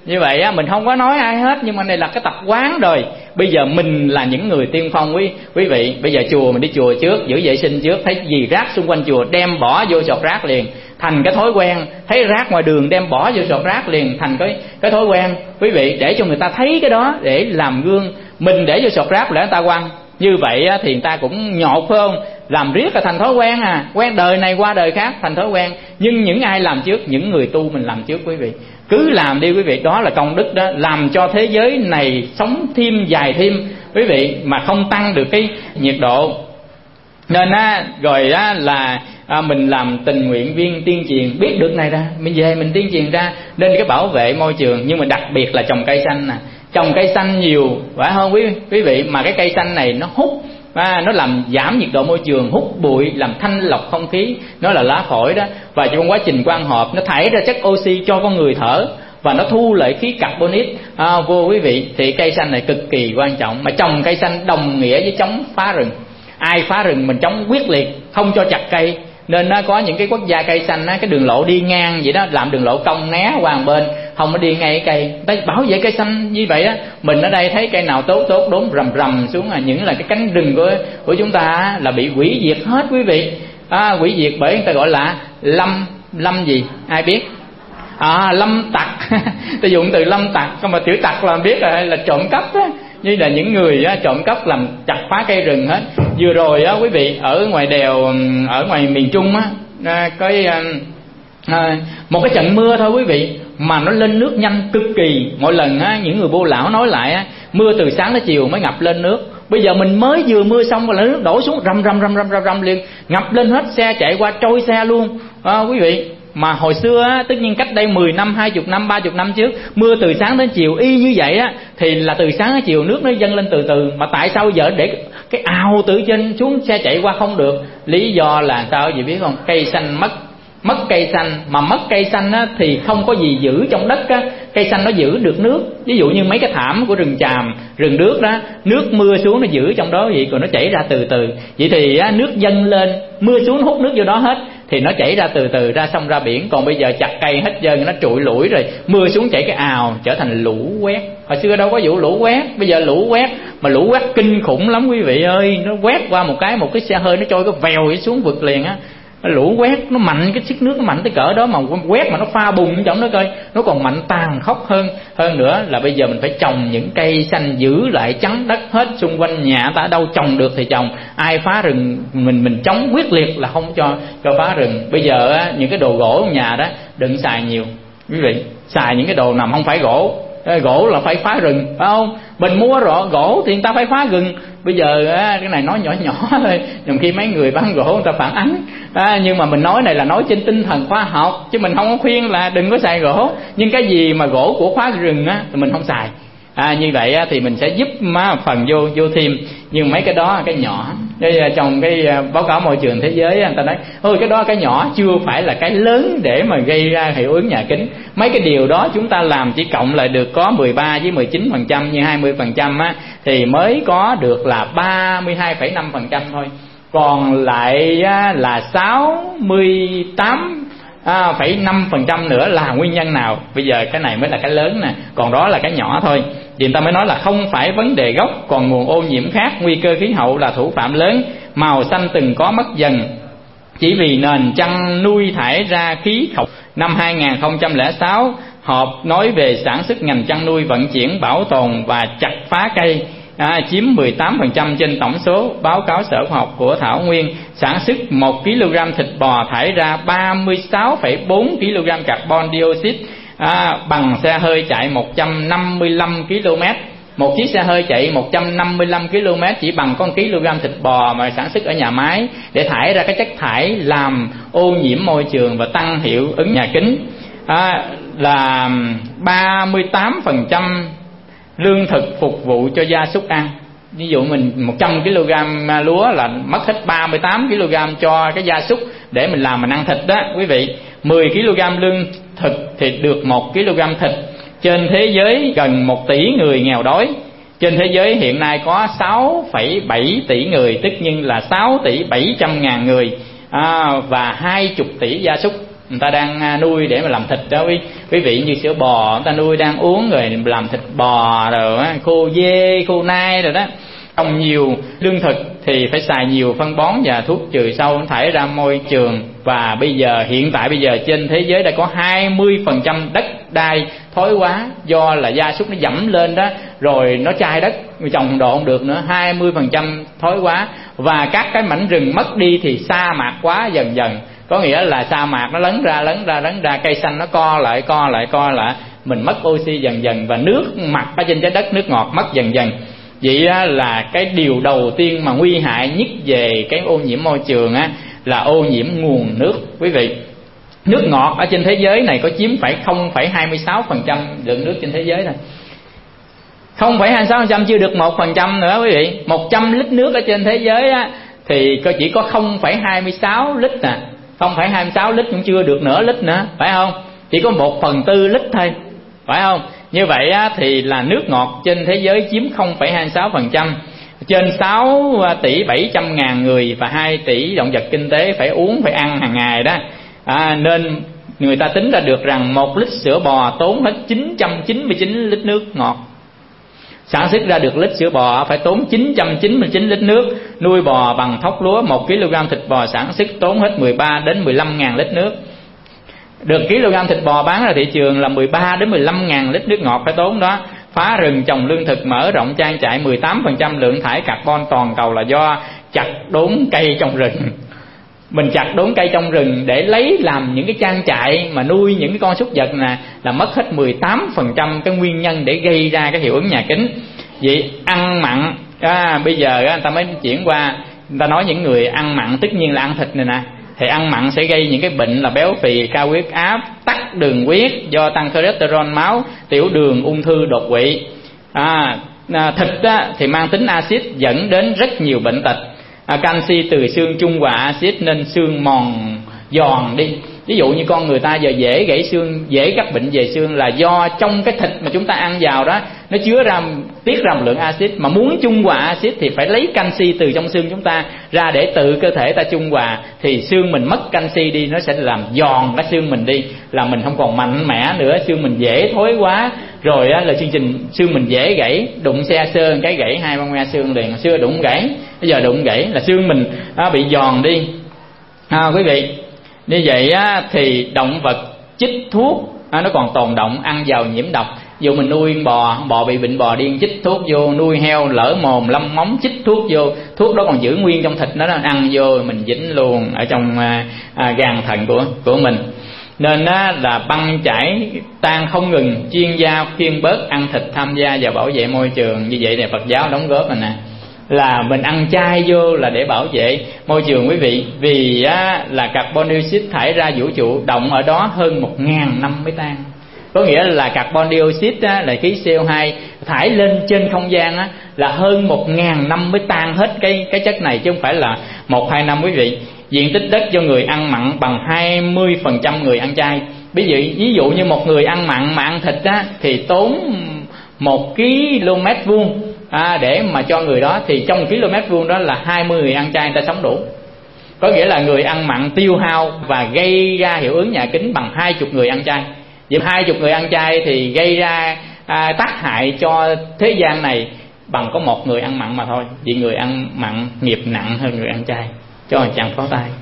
Như vậy á, mình không có nói ai hết, nhưng mà này là cái tập quán rồi. Bây giờ mình là những người tiên phong quý vị. Bây giờ chùa mình đi chùa trước, giữ vệ sinh trước, thấy gì rác xung quanh chùa đem bỏ vô sọt rác liền, thành cái thói quen. Thấy rác ngoài đường đem bỏ vô sọt rác liền, thành cái thói quen. Quý vị, để cho người ta thấy cái đó để làm gương. Mình để vô sọt rác để người ta quăng, như vậy á, thì người ta cũng nhột, phải không? Làm riết là thành thói quen à, quen đời này qua đời khác, thành thói quen. Nhưng những ai làm trước? Những người tu mình làm trước quý vị. Cứ làm đi quý vị, đó là công đức đó, làm cho thế giới này sống thêm dài thêm quý vị, mà không tăng được cái nhiệt độ. Nên á, rồi á là mình làm tình nguyện viên tuyên truyền, biết được này ra mình về mình tuyên truyền ra, nên cái bảo vệ môi trường. Nhưng mà đặc biệt là trồng cây xanh nè, trồng cây xanh nhiều phải không quý vị? Mà cái cây xanh này nó hút, nó làm giảm nhiệt độ môi trường, hút bụi, làm thanh lọc không khí, nó là lá phổi đó. Và trong quá trình quang hợp nó thải ra chất oxy cho con người thở, và nó thu lại khí carbonic vô quý vị. Thì cây xanh này cực kỳ quan trọng. Mà trồng cây xanh đồng nghĩa với chống phá rừng. Ai phá rừng mình chống quyết liệt, không cho chặt cây. Nên nó có những cái quốc gia cây xanh á, cái đường lộ đi ngang vậy đó, làm đường lộ cong né qua một bên, không có đi ngay cây. Ta bảo vệ cây xanh như vậy á. Mình ở đây thấy cây nào tốt đốn rầm rầm xuống, những là cái cánh rừng của chúng ta là bị hủy diệt hết quý vị. Hủy diệt bởi người ta gọi là lâm gì ai biết? Lâm tặc. Ta dùng từ lâm tặc, mà chữ tặc là biết là trộm cắp á. Như là những người trộm cắp làm chặt phá cây rừng hết. Vừa rồi quý vị, ở ngoài đèo, ở ngoài miền Trung một cái trận mưa thôi quý vị, mà nó lên nước nhanh cực kỳ. Mỗi lần những người bô lão nói lại mưa từ sáng đến chiều mới ngập lên nước. Bây giờ mình mới vừa mưa xong là nước đổ xuống rầm liền, ngập lên hết, xe chạy qua trôi xe luôn quý vị. Mà hồi xưa tất nhiên cách đây 10 năm, 20 năm, 30 năm trước, mưa từ sáng đến chiều y như vậy á, thì là từ sáng đến chiều nước nó dâng lên từ từ. Mà tại sao giờ để cái ào từ trên xuống xe chạy qua không được? Lý do là sao gì biết không? Cây xanh mất cây xanh. Mà mất cây xanh á, thì không có gì giữ trong đất á. Cây xanh nó giữ được nước. Ví dụ như mấy cái thảm của rừng tràm, rừng đước đó, nước mưa xuống nó giữ trong đó vậy, còn nó chảy ra từ từ. Vậy thì nước dâng lên, mưa xuống nó hút nước vô đó hết, thì nó chảy ra từ từ ra sông ra biển. Còn bây giờ chặt cây hết trơn, nó trụi lủi rồi, mưa xuống chảy cái ào, trở thành lũ quét. Hồi xưa đâu có vụ lũ quét, bây giờ lũ quét, mà lũ quét kinh khủng lắm quý vị ơi. Nó quét qua một cái xe hơi nó trôi cái vèo xuống vực liền á. Lũ quét nó mạnh, cái sức nước nó mạnh tới cỡ đó, mà quét mà nó pha bùn trong đó coi, nó còn mạnh tàn khốc hơn nữa. Là bây giờ mình phải trồng những cây xanh, giữ lại chắn đất hết xung quanh nhà ta, đâu trồng được thì trồng. Ai phá rừng mình chống quyết liệt là không cho phá rừng. Bây giờ những cái đồ gỗ trong nhà đó đừng xài nhiều quý vị, xài những cái đồ nào không phải gỗ. Gỗ là phải phá rừng phải không? Mình mua gỗ thì người ta phải phá rừng. Bây giờ cái này nói nhỏ thôi, nhiều khi mấy người bán gỗ người ta phản ánh. Nhưng mà mình nói này là nói trên tinh thần khoa học, chứ mình không có khuyên là đừng có xài gỗ. Nhưng cái gì mà gỗ của phá rừng thì mình không xài. Như vậy thì mình sẽ giúp phần vô thêm. Nhưng mấy cái đó cái nhỏ. Trong cái báo cáo môi trường thế giới người ta nói cái đó cái nhỏ, chưa phải là cái lớn để mà gây ra hiệu ứng nhà kính. Mấy cái điều đó chúng ta làm chỉ cộng lại được có 13 với 19%, như 20% thì mới có được là 32,5% thôi. Còn lại là 68,5% nữa là nguyên nhân nào? Bây giờ cái này mới là cái lớn nè, còn đó là cái nhỏ thôi. Vì người ta mới nói là không phải vấn đề gốc, còn nguồn ô nhiễm khác. Nguy cơ khí hậu là thủ phạm lớn. Màu xanh từng có mất dần chỉ vì nền chăn nuôi thải ra khí độc. Năm 2006, họp nói về sản xuất ngành chăn nuôi, vận chuyển, bảo tồn và chặt phá cây chiếm 18% trên tổng số. Báo cáo Sở Khoa học của Thảo Nguyên, sản xuất 1 kg thịt bò thải ra 36,4 kg carbon dioxide, bằng xe hơi chạy 155 km. Một chiếc xe hơi chạy 155 km chỉ bằng con kg thịt bò mà sản xuất ở nhà máy, để thải ra cái chất thải làm ô nhiễm môi trường và tăng hiệu ứng nhà kính. Là 38% lương thực phục vụ cho gia súc ăn. Ví dụ mình 100 kg lúa là mất hết 38 kg cho cái gia súc để mình làm mình ăn thịt đó quý vị. 10 kg lương thực thì được 1 kg thịt. Trên thế giới gần 1 tỷ người nghèo đói. Trên thế giới hiện nay có 6,7 tỷ người, tức nhưng là 6 tỷ 700 ngàn người, và 20 tỷ gia súc. người ta đang nuôi để mà làm thịt đó quý vị, như sữa bò người ta nuôi đang uống rồi làm thịt bò rồi á, khô dê khô nai rồi đó. Trồng nhiều lương thực thì phải xài nhiều phân bón và thuốc trừ sâu thải ra môi trường. Và hiện tại bây giờ trên thế giới đã có 20% đất đai thối hóa do là gia súc nó dẫm lên đó, rồi nó chai đất trồng đồ không được nữa, 20% thối hóa. Và các cái mảnh rừng mất đi thì sa mạc hóa dần dần, có nghĩa là sa mạc nó lấn ra, cây xanh nó co lại, mình mất oxy dần dần, và nước mặt ở trên trái đất, nước ngọt mất dần dần. Vậy là cái điều đầu tiên mà nguy hại nhất về cái ô nhiễm môi trường á, là ô nhiễm nguồn nước. Quý vị, nước ngọt ở trên thế giới này có chiếm phải 0,26% lượng nước trên thế giới thôi. 0,26% chưa được 1% nữa quý vị. 100 lít nước ở trên thế giới á, thì chỉ có 0,26 lít nè. 0,26 lít cũng chưa được nửa lít nữa, phải không? Chỉ có 1/4 lít thôi, phải không? Như vậy á, thì là nước ngọt trên thế giới chiếm 0,26%. Trên 6 tỷ 700 ngàn người và 2 tỷ động vật kinh tế phải uống, phải ăn hàng ngày đó. Nên người ta tính ra được rằng 1 lít sữa bò tốn hết 999 lít nước ngọt. Sản xuất ra được lít sữa bò phải tốn 999 lít nước. Nuôi bò bằng thóc lúa, 1 kg thịt bò sản xuất tốn hết 13 đến 15 ngàn lít nước. Được kg thịt bò bán ra thị trường là 13 đến 15 ngàn lít nước ngọt phải tốn đó. Phá rừng trồng lương thực, mở rộng trang trại, 18% lượng thải carbon toàn cầu là do chặt đốn cây trong rừng. Mình chặt đốn cây trong rừng để lấy làm những cái trang trại mà nuôi những cái con súc vật nè, là mất hết 18% cái nguyên nhân để gây ra cái hiệu ứng nhà kính. Vậy ăn mặn, bây giờ người ta mới chuyển qua, người ta nói những người ăn mặn tất nhiên là ăn thịt này nè, thì ăn mặn sẽ gây những cái bệnh là béo phì, cao huyết áp, tắc đường huyết do tăng cholesterol máu, tiểu đường, ung thư, đột quỵ. Thịt thì mang tính axit dẫn đến rất nhiều bệnh tật. Canxi từ xương trung hòa axit nên xương mòn giòn đi. Ví dụ như con người ta giờ dễ gãy xương, dễ gặp bệnh về xương là do trong cái thịt mà chúng ta ăn vào đó nó tiết ra một lượng axit, mà muốn trung hòa axit thì phải lấy canxi từ trong xương chúng ta ra để tự cơ thể ta trung hòa, thì xương mình mất canxi đi, nó sẽ làm giòn cái xương mình đi, là mình không còn mạnh mẽ nữa, xương mình dễ thối quá, rồi là xương mình dễ gãy, đụng xe sơn cái gãy 2-3 que xương liền. Xưa đụng gãy, bây giờ đụng gãy là xương mình bị giòn đi. Quý vị, như vậy thì động vật chích thuốc nó còn tồn động, ăn vào nhiễm độc. Dù mình nuôi bò bị bệnh bò điên chích thuốc vô, nuôi heo lở mồm lâm móng chích thuốc vô, thuốc đó còn giữ nguyên trong thịt nó, ăn vô mình dính luôn ở trong gan thận của mình. Nên là băng chảy tan không ngừng, chuyên gia khuyên bớt ăn thịt, tham gia vào bảo vệ môi trường. Như vậy thì Phật giáo đóng góp rồi nè, là mình ăn chay vô là để bảo vệ môi trường quý vị. Vì là carbon dioxide thải ra vũ trụ, động ở đó hơn 1.000 năm mới tan. Có nghĩa là carbon dioxide là khí CO2 thải lên trên không gian là hơn 1.000 năm mới tan hết cái chất này, chứ không phải là 1-2 năm quý vị. Diện tích đất cho người ăn mặn bằng 20% người ăn chay. Ví dụ như một người ăn mặn mà ăn thịt thì tốn 1 km vuông để mà cho người đó, thì trong 1 km vuông đó là 20 người ăn chay người ta sống đủ. Có nghĩa là người ăn mặn tiêu hao và gây ra hiệu ứng nhà kính bằng 20 người ăn chay. Vậy 20 người ăn chay thì gây ra tác hại cho thế gian này bằng có 1 người ăn mặn mà thôi. Vì người ăn mặn nghiệp nặng hơn người ăn chay. Cho chàng pháo tay.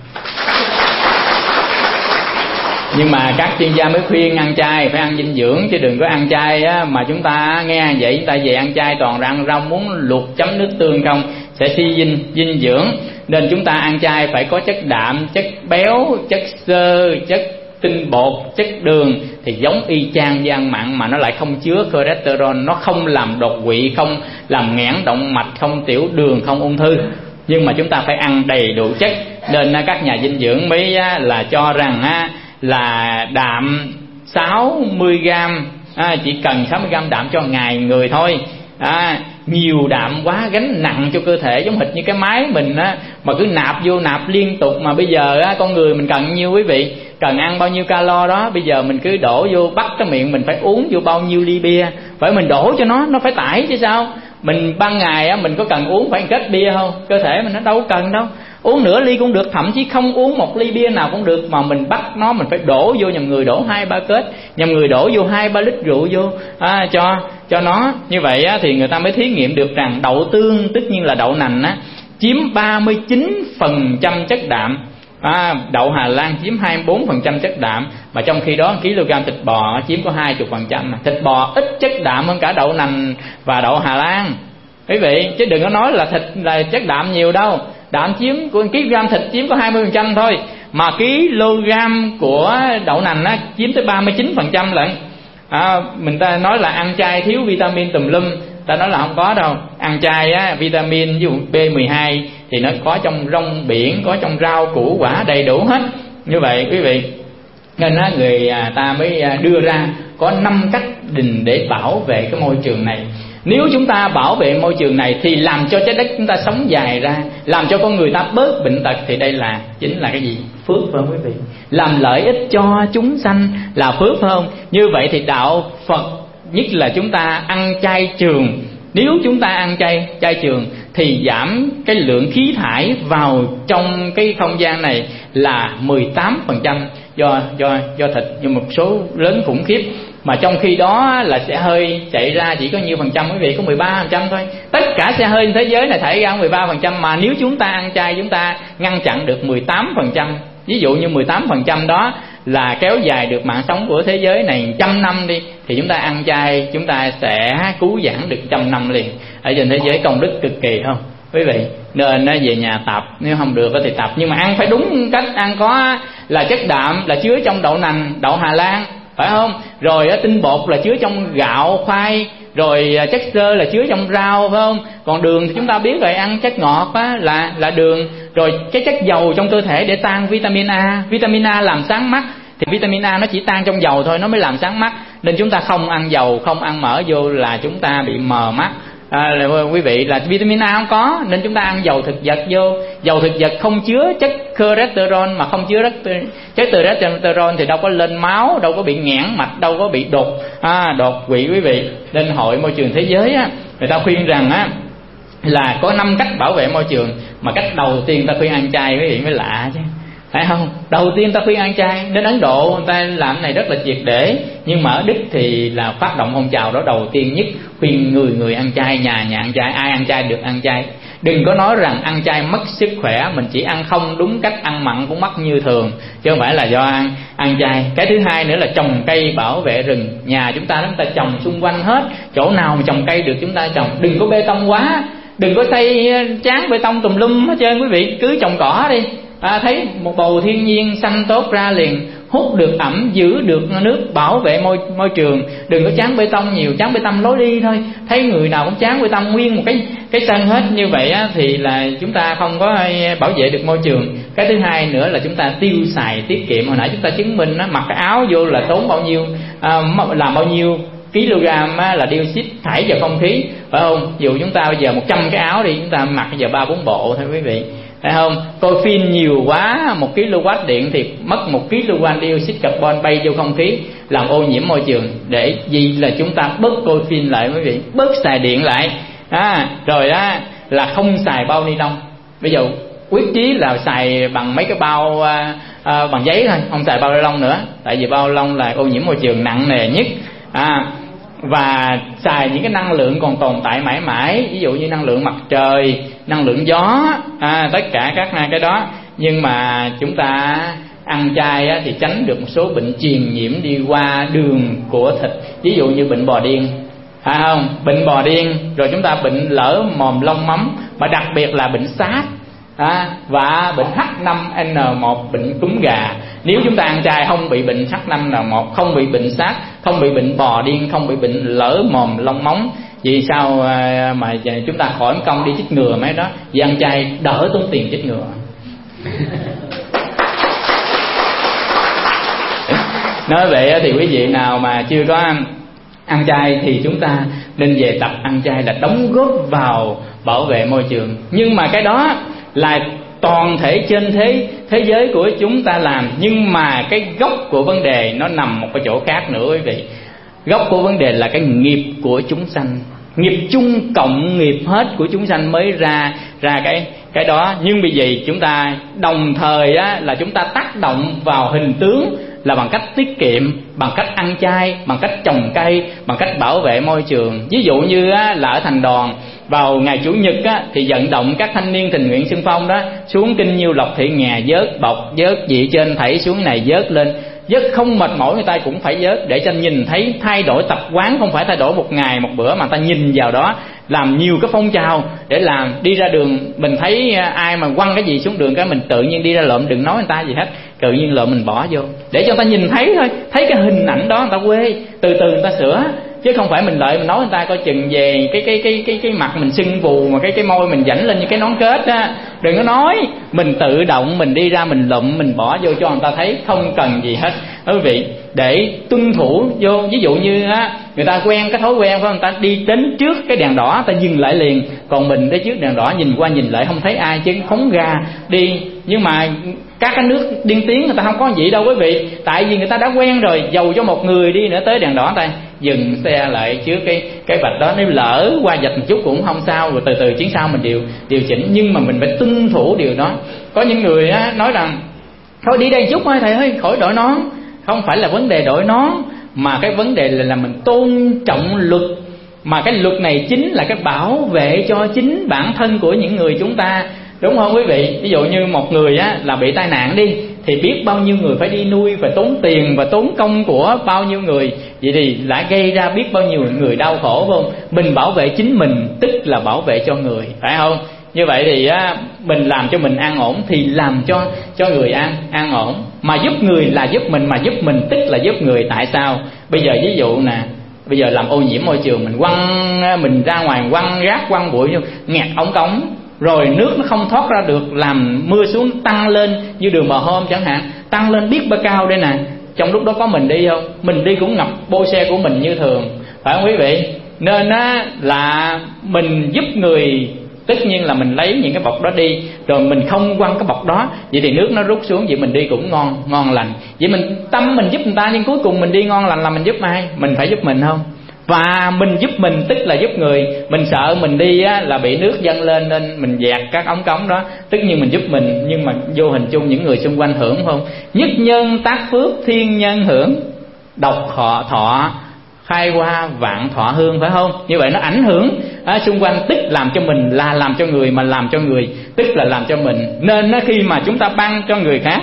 Nhưng mà các chuyên gia mới khuyên ăn chay phải ăn dinh dưỡng, chứ đừng có ăn chay mà chúng ta nghe vậy chúng ta về ăn chay toàn là ăn rau muống luộc chấm nước tương không, sẽ suy dinh dưỡng. Nên chúng ta ăn chay phải có chất đạm, chất béo, chất xơ, chất tinh bột, chất đường, thì giống y chang với ăn mặn mà nó lại không chứa cholesterol, nó không làm đột quỵ, không làm nghẽn động mạch, không tiểu đường, không ung thư. Nhưng mà chúng ta phải ăn đầy đủ chất. Nên các nhà dinh dưỡng mới là cho rằng là đạm 60g, chỉ cần 60g đạm cho ngày người thôi. Nhiều đạm quá gánh nặng cho cơ thể, giống hệt như cái máy mình mà cứ nạp liên tục. Mà bây giờ con người mình cần nhiêu quý vị, cần ăn bao nhiêu calo đó, bây giờ mình cứ đổ vô, bắt cái miệng mình phải uống vô bao nhiêu ly bia, phải mình đổ cho nó phải tải chứ sao. Mình ban ngày mình có cần uống phải 1 két bia không? Cơ thể mình nó đâu cần đâu. Uống nửa ly cũng được, thậm chí không uống một ly bia nào cũng được, mà mình bắt nó, mình phải đổ vô, nhầm người đổ 2-3 kết, nhầm người đổ vô 2-3 lít rượu vô cho nó. Như vậy thì người ta mới thí nghiệm được rằng đậu tương, tất nhiên là đậu nành chiếm 39% chất đạm, đậu Hà Lan chiếm 24% chất đạm, mà trong khi đó kg thịt bò chiếm có 20%. Thịt bò ít chất đạm hơn cả đậu nành và đậu Hà Lan, quý vị, chứ đừng có nói là thịt là chất đạm nhiều đâu. Đạm chiếm của kg thịt chiếm có 20% thôi, mà kg của đậu nành chiếm tới 39% lận. Mình ta nói là ăn chay thiếu vitamin tùm lum, ta nói là không có đâu. Ăn chay vitamin ví dụ B12 thì nó có trong rong biển, có trong rau củ quả đầy đủ hết. Như vậy quý vị, nên người ta mới đưa ra có 5 cách để bảo vệ cái môi trường này. Nếu chúng ta bảo vệ môi trường này thì làm cho trái đất chúng ta sống dài ra, làm cho con người ta bớt bệnh tật, thì đây là chính là cái gì? Phước, phải không quý vị? Làm lợi ích cho chúng sanh là phước, phải không? Như vậy thì đạo Phật, nhất là chúng ta ăn chay trường, nếu chúng ta ăn chay trường thì giảm cái lượng khí thải vào trong cái không gian này là 18% do thịt, như một số lớn khủng khiếp. Mà trong khi đó là xe hơi chạy ra chỉ có nhiêu phần trăm quý vị? Có 13% thôi. Tất cả xe hơi thế giới này thải ra 13%, mà nếu chúng ta ăn chay chúng ta ngăn chặn được 18%. Ví dụ như 18% đó là kéo dài được mạng sống của thế giới này 100 năm đi, thì chúng ta ăn chay chúng ta sẽ cứu vãn được 100 năm liền. Ở trên thế giới công đức cực kỳ không quý vị? Nên nó về nhà tập, nếu không được thì tập, nhưng mà ăn phải đúng cách. Ăn có là chất đạm là chứa trong đậu nành, đậu Hà Lan, phải không? Rồi tinh bột là chứa trong gạo, khoai, rồi chất xơ là chứa trong rau, phải không? Còn đường thì chúng ta biết rồi, ăn chất ngọt là đường. Rồi cái chất dầu trong cơ thể để tan vitamin A. Vitamin A làm sáng mắt, thì vitamin A nó chỉ tan trong dầu thôi, nó mới làm sáng mắt. Nên chúng ta không ăn dầu, không ăn mỡ vô là chúng ta bị mờ mắt. Quý vị, là vitamin A không có, nên chúng ta ăn dầu thực vật vô. Dầu thực vật không chứa chất cholesterol, mà không chứa chất cholesterol thì đâu có lên máu, đâu có bị nghẽn mạch, đâu có bị đột quỵ quý vị. Nên Hội Môi trường Thế giới người ta khuyên rằng là có 5 cách bảo vệ môi trường, mà cách đầu tiên ta khuyên ăn chay, quý vị mới lạ chứ, phải không? Đầu tiên ta khuyên ăn chay. Đến Ấn Độ người ta làm cái này rất là triệt để, nhưng mà ở Đức thì là phát động phong trào đó đầu tiên nhất, khuyên người ăn chay, nhà ăn chay, ai ăn chay được ăn chay. Đừng có nói rằng ăn chay mất sức khỏe, mình chỉ ăn không đúng cách, ăn mặn cũng mất như thường, chứ không phải là do ăn chay. Cái thứ hai nữa là trồng cây bảo vệ rừng. Nhà chúng ta trồng xung quanh hết, chỗ nào mà trồng cây được chúng ta trồng. Đừng có bê tông quá, đừng có xây tráng bê tông tùm lum hết trơn quý vị, cứ trồng cỏ đi. Thấy một bầu thiên nhiên xanh tốt ra liền, hút được ẩm, giữ được nước, bảo vệ môi trường. Đừng có tráng bê tông nhiều, tráng bê tông lối đi thôi. Thấy người nào cũng tráng bê tông nguyên một cái sân hết, như vậy thì là chúng ta không có bảo vệ được môi trường. Cái thứ hai nữa là chúng ta tiêu xài tiết kiệm. Hồi nãy chúng ta chứng minh mặc cái áo vô là tốn bao nhiêu, làm bao nhiêu kg là dioxide thải vào không khí, phải không? Dù chúng ta bây giờ 100 cái áo đi, chúng ta mặc bây giờ 3-4 bộ thôi quý vị, phải không? Coi phim nhiều quá, 1 kW điện thì mất 1 kg dioxide carbon bay vô không khí, làm ô nhiễm môi trường. Để gì là chúng ta bớt coi phim lại quý vị, bớt xài điện lại, rồi là không xài bao ni lông. Bây giờ quyết chí là xài bằng mấy cái bao bằng giấy thôi, không xài bao ni lông nữa, tại vì bao ni lông là ô nhiễm môi trường nặng nề nhất. Và xài những cái năng lượng còn tồn tại mãi mãi, ví dụ như năng lượng mặt trời, năng lượng gió, tất cả các cái đó. Nhưng mà chúng ta ăn chay thì tránh được một số bệnh truyền nhiễm đi qua đường của thịt, ví dụ như bệnh bò điên, phải không? Bệnh bò điên, rồi chúng ta bệnh lở mồm long móng, mà đặc biệt là bệnh SARS và bệnh H5N1, bệnh cúm gà. Nếu chúng ta ăn chay không bị bệnh H5N1, không bị bệnh SARS, không bị bệnh bò điên, không bị bệnh lở mồm long móng, vì sao mà chúng ta khỏi công đi chích ngừa mấy đó? Vì ăn chay đỡ tốn tiền chích ngừa. Nói vậy thì quý vị nào mà chưa có ăn chay thì chúng ta nên về tập ăn chay, là đóng góp vào bảo vệ môi trường. Nhưng mà cái đó là toàn thể trên thế giới của chúng ta làm, nhưng mà cái gốc của vấn đề nó nằm một cái chỗ khác nữa quý vị. Gốc của vấn đề là cái nghiệp của chúng sanh, nghiệp chung cộng nghiệp hết của chúng sanh mới ra cái đó. Nhưng vì vậy chúng ta đồng thời á, là chúng ta tác động vào hình tướng là bằng cách tiết kiệm, bằng cách ăn chay, bằng cách trồng cây, bằng cách bảo vệ môi trường. Ví dụ như á, là ở thành đoàn vào ngày Chủ nhật á, thì vận động các thanh niên tình nguyện xung phong đó xuống Kinh Nhiêu Lộc Thị Nghè vớt bọc, vớt gì trên thảy xuống này vớt lên, vớt không mệt mỏi người ta cũng phải vớt, để cho nhìn thấy thay đổi tập quán, không phải thay đổi một ngày một bữa mà ta nhìn vào đó, làm nhiều cái phong trào để làm. Đi ra đường mình thấy ai mà quăng cái gì xuống đường cái mình tự nhiên đi ra lượm, đừng nói người ta gì hết, tự nhiên lượm mình bỏ vô để cho người ta nhìn thấy thôi, thấy cái hình ảnh đó người ta quê, từ từ người ta sửa. Chứ không phải mình lợi mình nói người ta coi chừng về cái mặt mình sưng vù mà cái môi mình vảnh lên như cái nón kết á, đừng có nói. Mình tự động mình đi ra mình lụm mình bỏ vô cho người ta thấy, không cần gì hết quý vị, để tuân thủ vô. Ví dụ như á, người ta quen cái thói quen của người ta đi đến trước cái đèn đỏ ta dừng lại liền, còn mình đến trước đèn đỏ nhìn qua nhìn lại không thấy ai chứ phóng ga đi. Nhưng mà các cái nước tiên tiến người ta không có gì đâu quý vị, tại vì người ta đã quen rồi. Dầu cho một người đi nữa tới đèn đỏ ta dừng xe lại trước cái vạch đó, nếu lỡ qua vạch một chút cũng không sao, rồi từ từ chuyến sau mình điều chỉnh. Nhưng mà mình phải tuân thủ điều đó. Có những người á, nói rằng thôi đi đây chút thôi thầy ơi, khỏi đội nón. Không phải là vấn đề đội nón, mà cái vấn đề là mình tôn trọng luật. Mà cái luật này chính là cái bảo vệ cho chính bản thân của những người chúng ta, đúng không quý vị? Ví dụ như một người á, là bị tai nạn đi, thì biết bao nhiêu người phải đi nuôi, phải tốn tiền và tốn công của bao nhiêu người. Vậy thì đã gây ra biết bao nhiêu người đau khổ, phải không? Mình bảo vệ chính mình tức là bảo vệ cho người, phải không? Như vậy thì á, mình làm cho mình an ổn thì làm cho người an ổn. Mà giúp người là giúp mình, mà giúp mình tức là giúp người. Tại sao? Bây giờ ví dụ nè, bây giờ làm ô nhiễm môi trường, mình ra ngoài quăng rác quăng bụi vô, nghẹt ống cống, rồi nước nó không thoát ra được, làm mưa xuống tăng lên như đường bờ hôm chẳng hạn, tăng lên biết bao cao đây nè. Trong lúc đó có mình đi không? Mình đi cũng ngập bô xe của mình như thường, phải không quý vị? Nên á, là mình giúp người, tất nhiên là mình lấy những cái bọc đó đi, rồi mình không quăng cái bọc đó, vậy thì nước nó rút xuống, vậy mình đi cũng ngon lành. Vậy mình tâm mình giúp người ta, nhưng cuối cùng mình đi ngon lành là mình giúp ai? Mình phải giúp mình không? Và mình giúp mình tức là giúp người. Mình sợ mình đi á, là bị nước dâng lên nên mình dẹt các ống cống đó, tất nhiên mình giúp mình, nhưng mà vô hình chung những người xung quanh hưởng không? Nhất nhân tác phước thiên nhân hưởng, độc thọ khai hoa vạn thọ hương, phải không? Như vậy nó ảnh hưởng xung quanh, tức làm cho mình là làm cho người, mà làm cho người tức là làm cho mình. Nên khi mà chúng ta ban cho người khác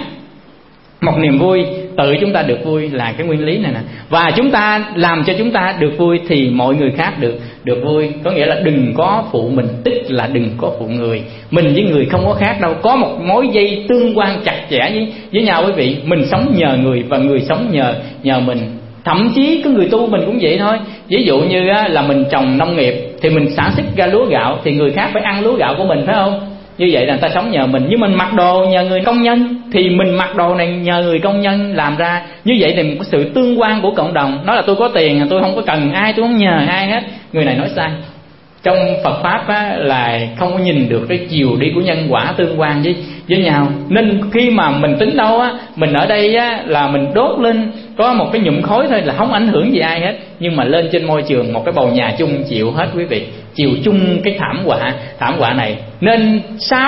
một niềm vui, tự chúng ta được vui là cái nguyên lý này nè. Và chúng ta làm cho chúng ta được vui thì mọi người khác được vui. Có nghĩa là đừng có phụ mình, tức là đừng có phụ người. Mình với người không có khác đâu, có một mối dây tương quan chặt chẽ với nhau quý vị. Mình sống nhờ người và người sống nhờ mình. Thậm chí cái người tu mình cũng vậy thôi. Ví dụ như là mình trồng nông nghiệp thì mình sản xuất ra lúa gạo, thì người khác phải ăn lúa gạo của mình, phải không? Như vậy là người ta sống nhờ mình. Nhưng mình mặc đồ nhờ người công nhân thì mình mặc đồ này nhờ người công nhân làm ra. Như vậy thì một sự tương quan của cộng đồng. Nói là tôi có tiền, tôi không có cần ai, tôi không nhờ ai hết. Người này nói sai. Trong Phật Pháp á, là không có nhìn được cái chiều đi của nhân quả tương quan với nhau. Nên khi mà mình tính đâu á, mình ở đây á, là mình đốt lên có một cái nhụm khói thôi là không ảnh hưởng gì ai hết. Nhưng mà lên trên môi trường một cái bầu nhà chung chịu hết quý vị, chịu chung cái thảm họa này. Nên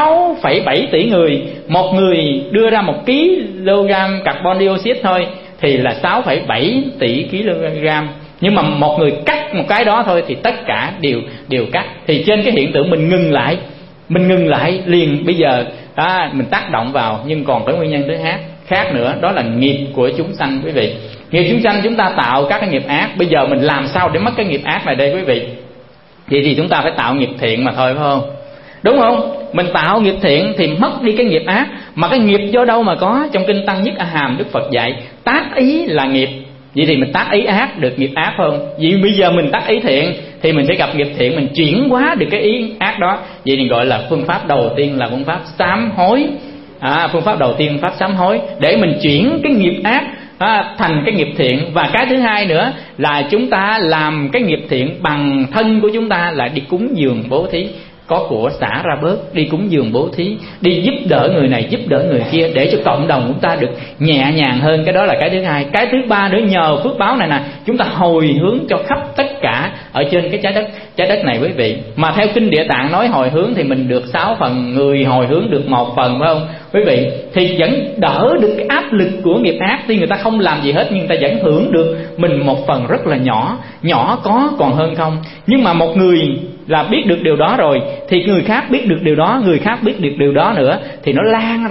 6,7 tỷ người, một người đưa ra 1 kg carbon dioxide thôi thì là 6,7 tỷ kg. Nhưng mà một người cắt một cái đó thôi thì tất cả đều cắt. Thì trên cái hiện tượng mình ngừng lại liền bây giờ mình tác động vào. Nhưng còn cái nguyên nhân thứ khác nữa, đó là nghiệp của chúng sanh quý vị. Nghiệp chúng sanh chúng ta tạo các cái nghiệp ác. Bây giờ mình làm sao để mất cái nghiệp ác này đây quý vị? Vậy thì chúng ta phải tạo nghiệp thiện mà thôi, phải không? Đúng không? Mình tạo nghiệp thiện thì mất đi cái nghiệp ác. Mà cái nghiệp do đâu mà có? Trong kinh Tăng Nhất A Hàm Đức Phật dạy tác ý là nghiệp. Vậy thì mình tác ý ác được nghiệp ác không? Vậy bây giờ mình tác ý thiện thì mình sẽ gặp nghiệp thiện, mình chuyển hóa được cái ý ác đó. Vậy thì gọi là phương pháp đầu tiên là phương pháp sám hối. Phương pháp đầu tiên pháp sám hối, để mình chuyển cái nghiệp ác thành cái nghiệp thiện. Và cái thứ hai nữa là chúng ta làm cái nghiệp thiện bằng thân của chúng ta, là đi cúng dường bố thí có của xả ra bớt, đi cúng dường bố thí, đi giúp đỡ người này giúp đỡ người kia để cho cộng đồng chúng ta được nhẹ nhàng hơn. Cái đó là cái thứ hai. Cái thứ ba nữa, nhờ phước báo này nè, chúng ta hồi hướng cho khắp tất cả ở trên cái trái đất này quý vị. Mà theo kinh Địa Tạng nói hồi hướng thì mình được 6 phần, người hồi hướng được 1 phần, phải không quý vị? Thì vẫn đỡ được cái áp lực của nghiệp ác. Tuy người ta không làm gì hết nhưng người ta vẫn hưởng được mình một phần rất là nhỏ. Nhỏ có còn hơn không. Nhưng mà một người là biết được điều đó rồi thì người khác biết được điều đó, người khác biết được điều đó nữa, thì nó lan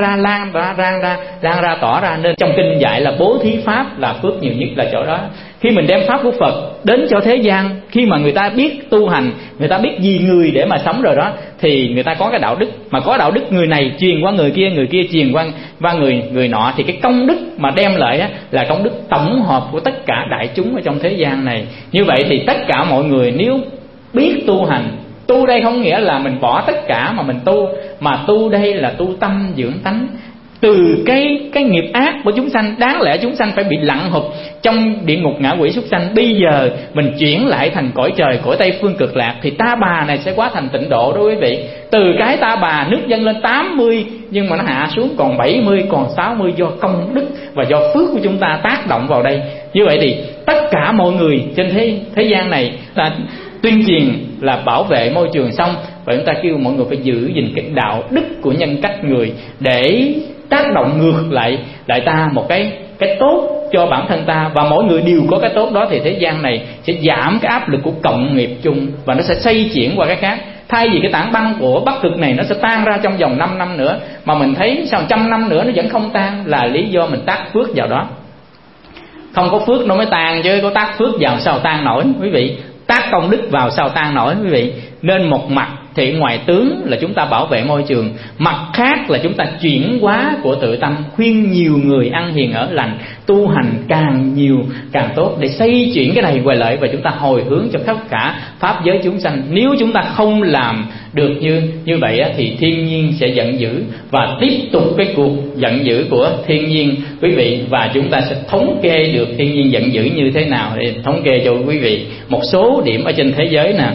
ra tỏ ra. Nên trong kinh dạy là bố thí pháp là phước nhiều nhất là chỗ đó. Khi mình đem pháp của Phật đến cho thế gian, khi mà người ta biết tu hành, người ta biết vì người để mà sống rồi đó, thì người ta có cái đạo đức. Mà có đạo đức, người này truyền qua người kia truyền qua người nọ, thì cái công đức mà đem lại á, là công đức tổng hợp của tất cả đại chúng ở trong thế gian này. Như vậy thì tất cả mọi người nếu biết tu hành, tu đây không nghĩa là mình bỏ tất cả mà mình tu, mà tu đây là tu tâm dưỡng tánh. Từ cái nghiệp ác của chúng sanh, đáng lẽ chúng sanh phải bị lặn hụp trong địa ngục ngạ quỷ súc sanh, bây giờ mình chuyển lại thành cõi trời, cõi Tây Phương Cực Lạc, thì Ta Bà này sẽ quá thành tịnh độ đó quý vị. Từ cái Ta Bà nước dâng lên 80, nhưng mà nó hạ xuống còn 70, còn 60 do công đức và do phước của chúng ta tác động vào đây. Như vậy thì tất cả mọi người trên thế gian này là tuyên truyền là bảo vệ môi trường xong, và chúng ta kêu mọi người phải giữ gìn cái đạo đức của nhân cách người để tác động ngược lại ta một cái tốt cho bản thân ta. Và mỗi người đều có cái tốt đó thì thế gian này sẽ giảm cái áp lực của cộng nghiệp chung, và nó sẽ xoay chuyển qua cái khác. Thay vì cái tảng băng của Bắc Cực này nó sẽ tan ra trong vòng 5 năm nữa, mà mình thấy sau 100 năm nữa nó vẫn không tan, là lý do mình tác phước vào đó. Không có phước nó mới tan, chứ có tác phước vào sao tan nổi quý vị, tác công đức vào sao tan nổi quý vị. Nên một mặt thì ngoài tướng là chúng ta bảo vệ môi trường, mặt khác là chúng ta chuyển hóa của tự tâm, khuyên nhiều người ăn hiền ở lành, tu hành càng nhiều càng tốt, để xây chuyển cái này quay lại, và chúng ta hồi hướng cho tất cả pháp giới chúng sanh. Nếu chúng ta không làm được như vậy thì thiên nhiên sẽ giận dữ, và tiếp tục cái cuộc giận dữ của thiên nhiên quý vị. Và chúng ta sẽ thống kê được thiên nhiên giận dữ như thế nào, để thống kê cho quý vị một số điểm ở trên thế giới nè.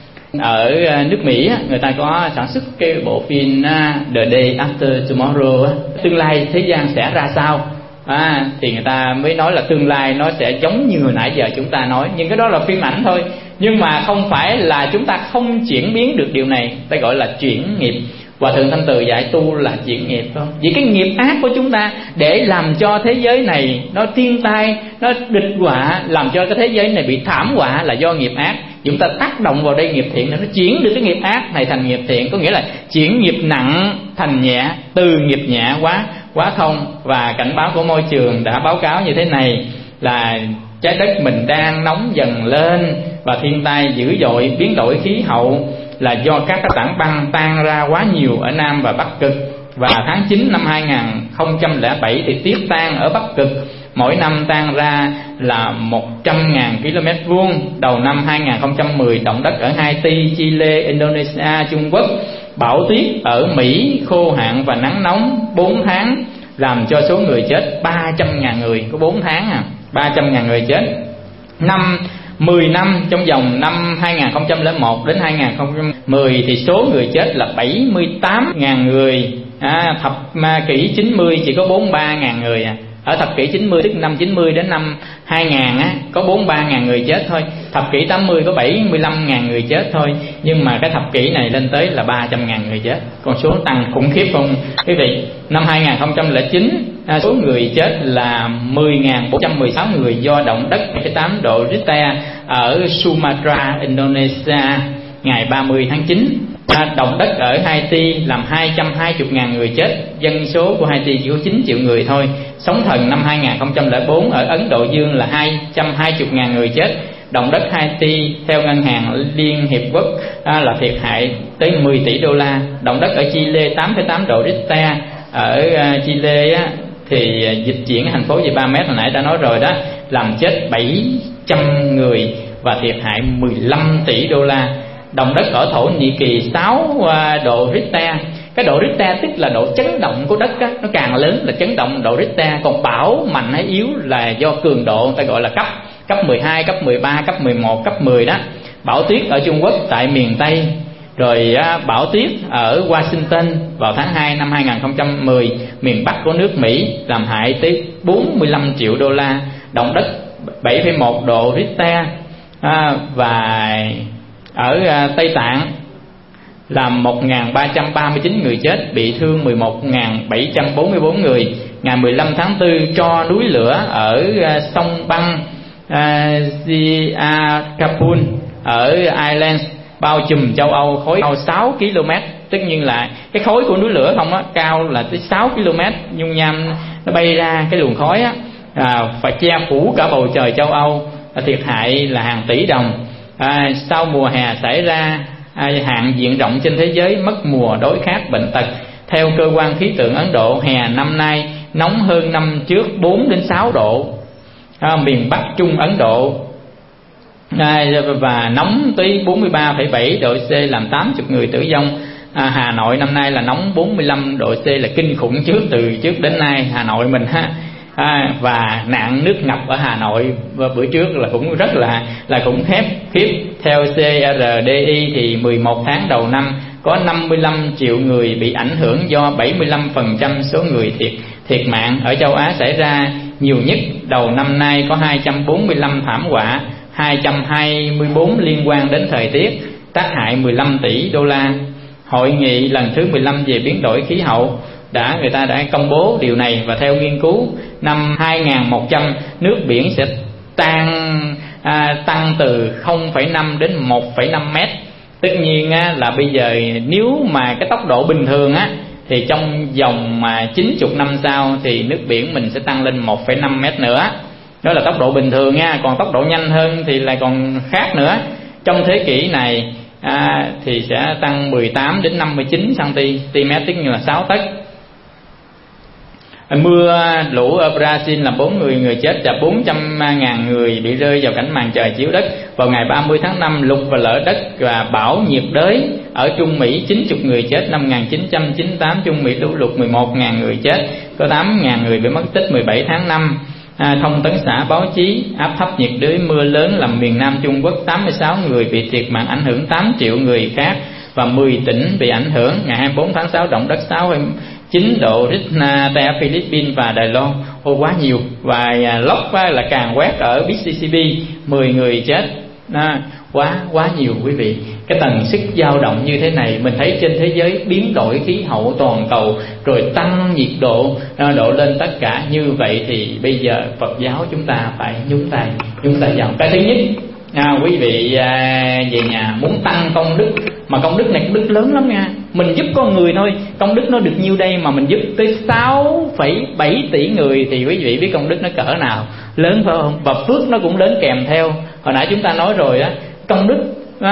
Ở nước Mỹ người ta có sản xuất cái bộ phim The Day After Tomorrow, tương lai thế gian sẽ ra sao. Thì người ta mới nói là tương lai nó sẽ giống như hồi nãy giờ chúng ta nói, nhưng cái đó là phim ảnh thôi. Nhưng mà không phải là chúng ta không chuyển biến được điều này, ta gọi là chuyển nghiệp. Hòa Thượng Thanh Từ dạy tu là chuyển nghiệp, không? Vì cái nghiệp ác của chúng ta để làm cho thế giới này nó thiên tai, nó địch họa, làm cho cái thế giới này bị thảm họa là do nghiệp ác. Chúng ta tác động vào đây nghiệp thiện để nó chuyển được cái nghiệp ác này thành nghiệp thiện, có nghĩa là chuyển nghiệp nặng thành nhẹ, từ nghiệp nhẹ quá không. Và cảnh báo của môi trường đã báo cáo như thế này, là trái đất mình đang nóng dần lên, và thiên tai dữ dội, biến đổi khí hậu là do các cái tảng băng tan ra quá nhiều ở Nam và Bắc Cực. Và tháng 9 năm 2007 thì tuyết tan ở Bắc Cực mỗi năm tan ra là 100.000 km vuông. Đầu năm 2010 động đất ở Haiti, Chile, Indonesia, Trung Quốc. Bão tuyết ở Mỹ, khô hạn và nắng nóng 4 tháng làm cho số người chết 300.000 người. Có 4 tháng 300.000 người chết. 10 năm trong vòng năm 2001 đến 2010 thì số người chết là 78.000 người. Thập kỷ 90 chỉ có 43.000 người. Ở thập kỷ 90 tức năm 90 đến năm 2000 có 43.000 người chết thôi. Thập kỷ 80 có 75.000 người chết thôi. Nhưng mà cái thập kỷ này lên tới là 300.000 người chết. Con số tăng khủng khiếp không quý vị? Năm 2009 số người chết là 10.416 người do động đất 7,8 độ Richter ở Sumatra, Indonesia ngày 30 tháng 9. Động đất ở Haiti làm 220.000 người chết. Dân số của Haiti chỉ có 9 triệu người thôi. Sóng thần năm 2004 ở Ấn Độ Dương là 220.000 người chết. Động đất Haiti theo Ngân hàng Liên Hiệp Quốc là thiệt hại tới 10 tỷ đô la. Động đất ở Chile 8,8 độ Richter. Ở Chile thì dịch chuyển thành phố về 3 mét hồi nãy đã nói rồi đó, làm chết 700 người và thiệt hại 15 tỷ đô la. Động đất ở Thổ Nhĩ Kỳ 6 độ Richter. Cái độ Richter tức là độ chấn động của đất nó càng lớn là chấn động độ Richter. Còn bão mạnh hay yếu là do cường độ, người ta gọi là cấp 12, cấp 13, cấp 11, cấp 10 đó. Bão tuyết ở Trung Quốc tại miền Tây, Rồi bão tuyết ở Washington vào tháng 2 năm 2010, miền Bắc của nước Mỹ, làm hại tới 45 triệu đô la. Động đất 7,1 độ Richter và ở Tây Tạng làm 1.339 người chết, bị thương 11.744 người. Ngày 15 tháng 4, tro núi lửa ở sông băng Ziakapun ở Ireland bao trùm châu Âu, khối cao 6 km. Tất nhiên là cái khối của núi lửa không á, cao là tới 6 km, nhung nham nó bay ra cái luồng khói á, phải che phủ cả bầu trời châu Âu, thiệt hại là hàng tỷ đồng. Sau mùa hè xảy ra hạn diện rộng trên thế giới, mất mùa, đói khát, bệnh tật. Theo cơ quan khí tượng Ấn Độ, hè năm nay nóng hơn năm trước 4 đến 6 độ. Miền Bắc Trung Ấn Độ và nóng tới 43,7 độ C, làm 80 người tử vong. Hà Nội năm nay là nóng 45 độ C, là kinh khủng từ trước đến nay Hà Nội mình ha. Và nạn nước ngập ở Hà Nội bữa trước là cũng rất là khủng khiếp. Theo CRDI thì 11 tháng đầu năm có 55 triệu người bị ảnh hưởng, do 75% số người thiệt mạng ở châu Á xảy ra nhiều nhất. Đầu năm nay có 245 thảm họa, 224 liên quan đến thời tiết, tác hại 15 tỷ đô la. Hội nghị lần thứ 15 về biến đổi khí hậu người ta đã công bố điều này, và theo nghiên cứu năm 2100 nước biển sẽ tăng từ 0,5 đến 1,5 mét. Tất nhiên là bây giờ nếu mà cái tốc độ bình thường thì trong vòng 90 năm sau thì nước biển mình sẽ tăng lên 1,5 mét nữa. Đó là tốc độ bình thường nha, còn tốc độ nhanh hơn thì lại còn khác nữa. Trong thế kỷ này thì sẽ tăng 18 đến 59 cm, tức như là 6 tấc. Mưa lũ ở Brazil làm 4 người chết và 400.000 người bị rơi vào cảnh màn trời chiếu đất. Vào ngày 30 tháng 5, lụt và lở đất và bão nhiệt đới ở Trung Mỹ, 90 người chết. Năm 1998, Trung Mỹ lũ lụt 11.000 người chết, có 8.000 người bị mất tích. 17 tháng 5, thông tấn xã báo chí, áp thấp nhiệt đới mưa lớn làm miền Nam Trung Quốc 86 người bị thiệt mạng, ảnh hưởng 8 triệu người khác và 10 tỉnh bị ảnh hưởng. Ngày 24 tháng 6, động đất 6,9 độ Richter tại Philippines và Đài Loan, quá nhiều. Và lốc là càn quét ở Mississippi, 10 người chết. Quá nhiều quý vị. Cái tần suất dao động như thế này, mình thấy trên thế giới biến đổi khí hậu toàn cầu, rồi tăng nhiệt độ lên tất cả. Như vậy thì bây giờ Phật giáo chúng ta phải nhúng tay vào. Cái thứ nhất, quý vị về nhà muốn tăng công đức, mà công đức này công đức lớn lắm nha. Mình giúp con người thôi, công đức nó được nhiêu đây mà mình giúp tới 6,7 tỷ người, thì quý vị biết công đức nó cỡ nào lớn phải không? Và phước nó cũng lớn kèm theo. Hồi nãy chúng ta nói rồi công đức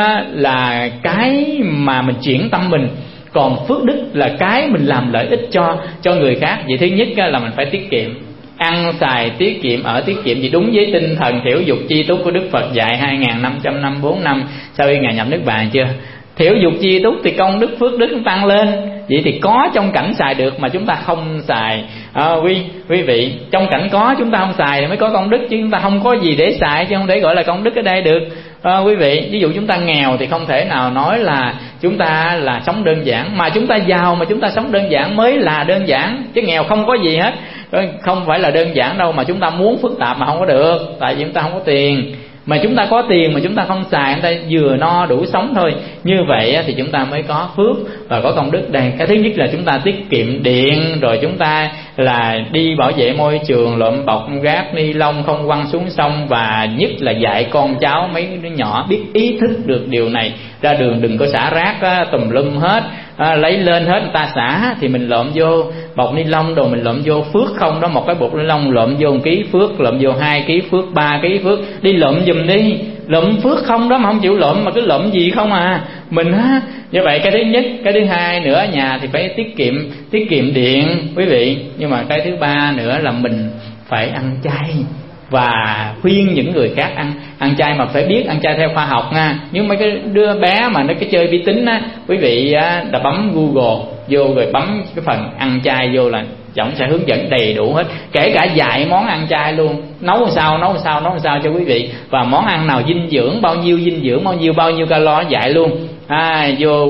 là cái mà mình chuyển tâm mình, còn phước đức là cái mình làm lợi ích cho người khác. Vậy thứ nhất là mình phải tiết kiệm, ăn xài tiết kiệm, ở tiết kiệm gì đúng với tinh thần thiểu dục chi túc của Đức Phật dạy 2554 năm sau khi Ngài nhập Niết Bàn chưa? Thiểu dục chi túc thì công đức phước đức tăng lên. Vậy thì có trong cảnh xài được mà chúng ta không xài. Quý vị, trong cảnh có chúng ta không xài thì mới có công đức, chứ chúng ta không có gì để xài chứ không thể gọi là công đức ở đây được. Quý vị, ví dụ chúng ta nghèo thì không thể nào nói là chúng ta là sống đơn giản, mà chúng ta giàu mà chúng ta sống đơn giản mới là đơn giản, chứ nghèo không có gì hết không phải là đơn giản đâu. Mà chúng ta muốn phức tạp mà không có được, tại vì chúng ta không có tiền. Mà chúng ta có tiền mà chúng ta không xài, chúng ta vừa no đủ sống thôi. Như vậy thì chúng ta mới có phước và có công đức đây. Cái thứ nhất là chúng ta tiết kiệm điện, rồi chúng ta là đi bảo vệ môi trường, lượm bọc rác ni lông không quăng xuống sông, và nhất là dạy con cháu mấy đứa nhỏ biết ý thức được điều này. Ra đường đừng có xả rác tùm lum hết, lấy lên hết người ta xả thì mình lượm vô bọc ni lông, đồ mình lượm vô phước không đó. Một cái bột ni lông lượm vô 1 ký phước, lượm vô 2 ký phước, 3 ký phước. Đi lượm giùm đi, lượm phước không đó mà không chịu lượm, mà cứ lượm gì không mình như vậy. Cái thứ nhất. Cái thứ hai nữa, nhà thì phải tiết kiệm điện quý vị. Nhưng mà cái thứ ba nữa là mình phải ăn chay, và khuyên những người khác ăn chay, mà phải biết ăn chay theo khoa học nha. Nhưng mấy cái đứa bé mà nó cái chơi vi tính quý vị đã bấm Google vô rồi bấm cái phần ăn chay vô là chồng sẽ hướng dẫn đầy đủ hết, kể cả dạy món ăn chay luôn, nấu làm sao cho quý vị, và món ăn nào dinh dưỡng, bao nhiêu dinh dưỡng, bao nhiêu calo dạy luôn. Vô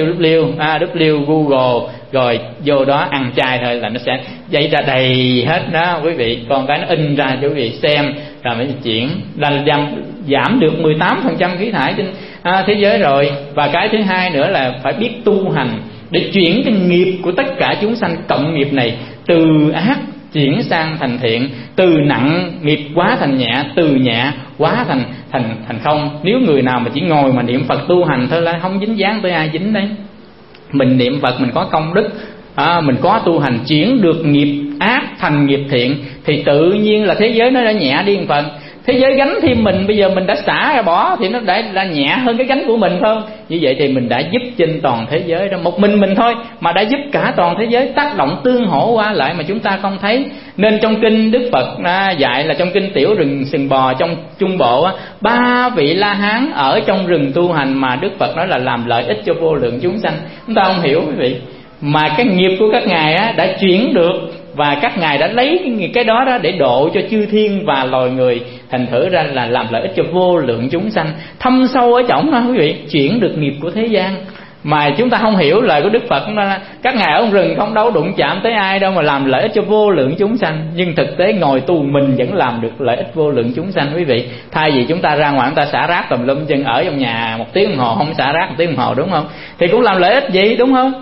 www Google rồi vô đó ăn chay thôi là nó sẽ dạy ra đầy hết đó quý vị. Còn cái nó in ra cho quý vị xem rồi mới chuyển là giảm được 18% khí thải trên thế giới rồi. Và cái thứ hai nữa là phải biết tu hành để chuyển cái nghiệp của tất cả chúng sanh cộng nghiệp này từ ác chuyển sang thành thiện, từ nặng nghiệp quá thành nhẹ, từ nhẹ quá thành không. Nếu người nào mà chỉ ngồi mà niệm Phật tu hành thôi là không dính dáng tới ai dính đấy. Mình niệm Phật mình có công đức, mình có tu hành chuyển được nghiệp ác thành nghiệp thiện thì tự nhiên là thế giới nó đã nhẹ đi một phần. Thế giới gánh thêm mình, bây giờ mình đã xả ra bỏ thì nó đã nhẹ hơn cái gánh của mình không? Như vậy thì mình đã giúp trên toàn thế giới đó, một mình thôi mà đã giúp cả toàn thế giới, tác động tương hỗ qua lại mà chúng ta không thấy. Nên trong kinh Đức Phật dạy là trong kinh Tiểu Rừng Sừng Bò trong Trung Bộ, 3 vị La Hán ở trong rừng tu hành mà Đức Phật nói là làm lợi ích cho vô lượng chúng sanh. Chúng ta không hiểu quý vị, mà cái nghiệp của các ngài đã chuyển được, và các ngài đã lấy cái đó để độ cho chư thiên và loài người, thành thử ra là làm lợi ích cho vô lượng chúng sanh. Thâm sâu ở trong đó quý vị, chuyển được nghiệp của thế gian. Mà chúng ta không hiểu lời của Đức Phật, các ngài ở rừng không đâu đụng chạm tới ai đâu mà làm lợi ích cho vô lượng chúng sanh. Nhưng thực tế ngồi tu mình vẫn làm được lợi ích vô lượng chúng sanh quý vị. Thay vì chúng ta ra ngoài chúng ta xả rác tùm lum chân, ở trong nhà 1 tiếng đồng hồ không xả rác 1 tiếng đồng hồ, đúng không? Thì cũng làm lợi ích gì, đúng không?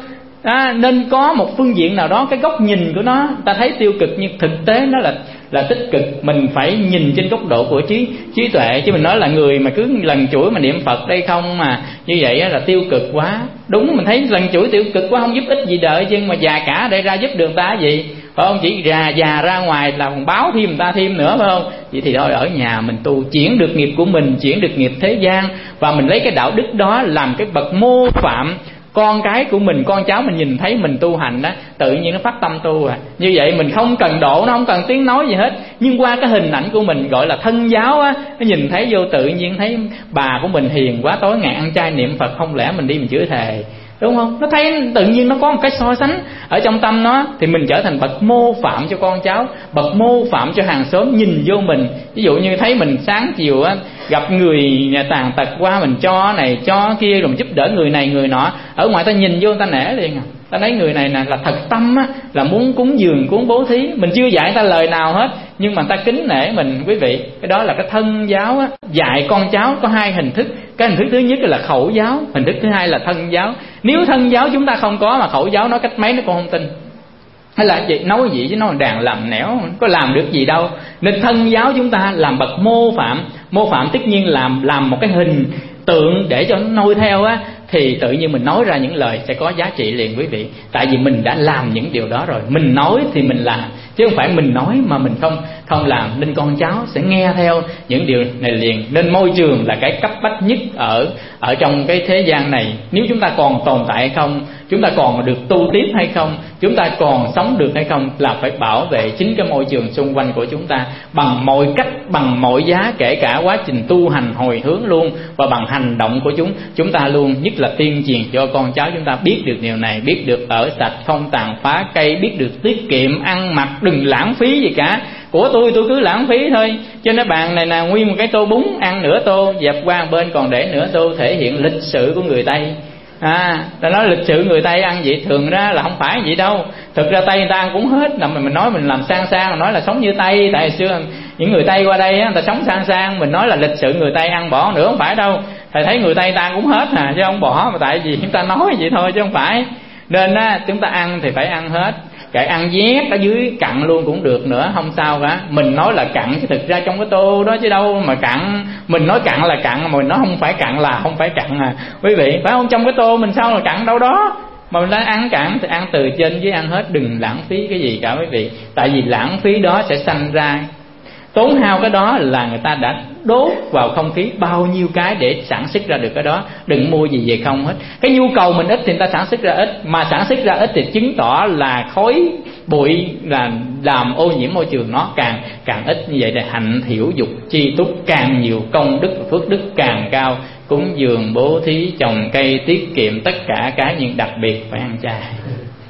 Nên có một phương diện nào đó cái góc nhìn của nó ta thấy tiêu cực, nhưng thực tế nó là tích cực. Mình phải nhìn trên góc độ của trí tuệ, chứ mình nói là người mà cứ lần chuỗi mà niệm Phật đây không mà như vậy là tiêu cực quá. Đúng, mình thấy lần chuỗi tiêu cực quá, không giúp ích gì đời chứ, mà già cả để ra giúp được người ta gì, phải không? Chỉ già ra ngoài là còn báo thêm người ta thêm nữa, phải không? Vậy thì thôi ở nhà mình tu, chuyển được nghiệp của mình, chuyển được nghiệp thế gian, và mình lấy cái đạo đức đó làm cái bậc mô phạm. Con cái của mình, con cháu mình nhìn thấy mình tu hành đó, tự nhiên nó phát tâm tu à. Như vậy mình không cần độ, nó không cần tiếng nói gì hết, nhưng qua cái hình ảnh của mình gọi là thân giáo á, nó nhìn thấy vô tự nhiên thấy bà của mình hiền quá, tối ngày ăn chay niệm Phật, không lẽ mình đi mình chửi thề, đúng không? Nó thấy tự nhiên nó có một cái so sánh ở trong tâm nó, thì mình trở thành bậc mô phạm cho con cháu, bậc mô phạm cho hàng xóm nhìn vô mình. Ví dụ như thấy mình sáng chiều á, gặp người tàn tật qua mình cho này cho kia, rồi giúp đỡ người này người nọ, ở ngoài ta nhìn vô ta nể liền à. Ta thấy người này nè là thật tâm á, là muốn cúng dường cúng bố thí. Mình chưa dạy ta lời nào hết, nhưng mà ta kính nể mình quý vị. Cái đó là cái thân giáo á. Dạy con cháu có 2 hình thức. Cái hình thức thứ nhất là khẩu giáo, hình thức thứ hai là thân giáo. Nếu thân giáo chúng ta không có mà khẩu giáo nói cách mấy nó còn không tin. Hay là gì nói gì chứ nó đàn làm nẻo, có làm được gì đâu. Nên thân giáo chúng ta làm bậc mô phạm. Mô phạm tất nhiên làm một cái hình tượng để cho nó noi theo á, thì tự nhiên mình nói ra những lời sẽ có giá trị liền quý vị. Tại vì mình đã làm những điều đó rồi. Mình nói thì mình làm, chứ không phải mình nói mà mình không làm. Nên con cháu sẽ nghe theo những điều này liền. Nên môi trường là cái cấp bách nhất ở trong cái thế gian này. Nếu chúng ta còn tồn tại hay không, chúng ta còn được tu tiếp hay không, chúng ta còn sống được hay không, là phải bảo vệ chính cái môi trường xung quanh của chúng ta bằng mọi cách, bằng mọi giá, kể cả quá trình tu hành hồi hướng luôn, và bằng hành động của chúng ta luôn. Nhất là tuyên truyền cho con cháu chúng ta biết được điều này, biết được ở sạch, không tàn phá cây, biết được tiết kiệm ăn mặc, đừng lãng phí gì cả. Của tôi cứ lãng phí thôi. Trên cái bàn này là nguyên một cái tô bún, ăn nửa tô dẹp qua bên còn để nửa tô, thể hiện lịch sự của người Tây. Ta nói lịch sự người Tây ăn vậy, thường ra là không phải vậy đâu. Thực ra Tây người ta ăn cũng hết, là mình nói mình làm sang nói là sống như Tây. Tại xưa những người Tây qua đây người ta sống sang, mình nói là lịch sự người Tây ăn bỏ nữa, không phải đâu. Thầy thấy người Tây ta ăn cũng hết chứ không bỏ, mà tại vì chúng ta nói vậy thôi chứ không phải. Nên chúng ta ăn thì phải ăn hết, kệ ăn nhét ở dưới cặn luôn cũng được nữa, không sao cả. Mình nói là cặn chứ thực ra trong cái tô đó chứ đâu mà cặn. Mình nói cặn là cặn, mà mình nói không phải cặn là không phải cặn à quý vị, phải không? Trong cái tô mình sao là cặn đâu đó, mà mình đã ăn cặn thì ăn từ trên dưới ăn hết, đừng lãng phí cái gì cả quý vị. Tại vì lãng phí đó sẽ sanh ra tốn hao, cái đó là người ta đã đốt vào không khí bao nhiêu cái để sản xuất ra được cái đó. Đừng mua gì về không hết. Cái nhu cầu mình ít thì người ta sản xuất ra ít, mà sản xuất ra ít thì chứng tỏ là khói bụi là làm ô nhiễm môi trường nó càng ít. Như vậy là hạnh thiểu dục chi túc càng nhiều, công đức và phước đức càng cao. Cúng dường bố thí trồng cây tiết kiệm tất cả cái, nhưng đặc biệt phải ăn chay.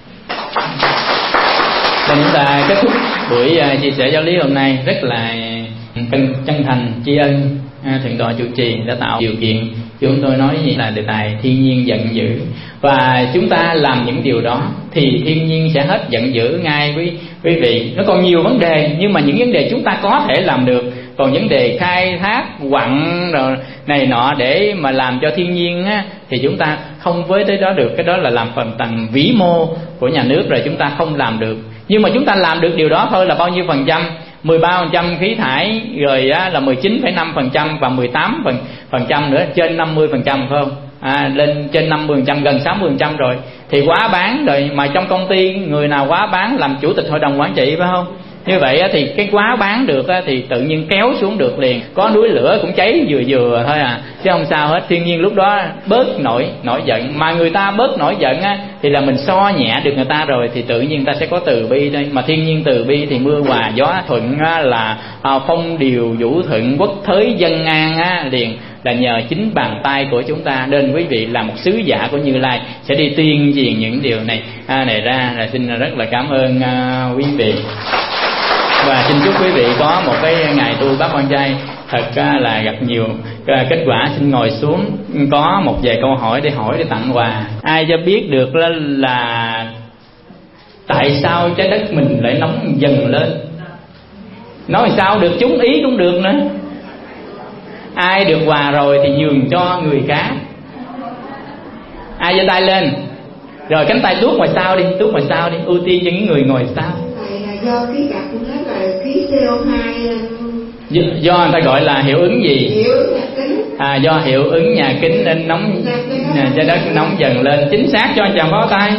Để chúng ta kết thúc buổi chia sẻ giáo lý hôm nay, rất là chân thành tri ân thượng tọa trụ trì đã tạo điều kiện chúng tôi nói gì là đề tài thiên nhiên giận dữ, và chúng ta làm những điều đó thì thiên nhiên sẽ hết giận dữ ngay quý vị. Nó còn nhiều vấn đề, nhưng mà những vấn đề chúng ta có thể làm được. Còn vấn đề khai thác quặng rồi này nọ để mà làm cho thiên nhiên á, thì chúng ta không với tới đó được. Cái đó là làm phần tầng vĩ mô của nhà nước rồi, chúng ta không làm được. Nhưng mà chúng ta làm được điều đó thôi là bao nhiêu phần trăm? 13% khí thải, rồi á, là 19,5% và 18% nữa, trên 50% phải không? Lên trên 50%, gần 60% rồi. Thì quá bán rồi, mà trong công ty người nào quá bán làm chủ tịch hội đồng quản trị phải không? Như vậy thì cái quá bán được thì tự nhiên kéo xuống được liền. Có núi lửa cũng cháy vừa thôi chứ không sao hết. Thiên nhiên lúc đó bớt nổi giận. Mà người ta bớt nổi giận thì là mình so nhẹ được người ta rồi, thì tự nhiên ta sẽ có từ bi đây. Mà thiên nhiên từ bi thì mưa hòa gió thuận, là phong điều vũ thuận, quốc thới dân an liền. Là nhờ chính bàn tay của chúng ta. Nên quý vị là một sứ giả của Như Lai sẽ đi tuyên truyền những điều này này ra. Là xin rất là cảm ơn quý vị. Và xin chúc quý vị có một cái ngày tu Bát Quan Trai thật là gặp nhiều kết quả. Xin ngồi xuống, có một vài câu hỏi để tặng quà. Ai cho biết được là tại sao trái đất mình lại nóng dần lên? Nói sao được, trúng ý cũng được nữa. Ai được quà rồi thì nhường cho người khác. Ai giơ tay lên. Rồi cánh tay tuốt ngoài sau đi, ưu tiên cho những người ngồi sau. Do khí cặp của nó là khí CO2. Do người ta gọi là hiệu ứng gì? Hiệu ứng nhà kính. Do hiệu ứng nhà kính nên nóng, trái đất nóng dần lên. Chính xác, cho anh chàng pháo tay.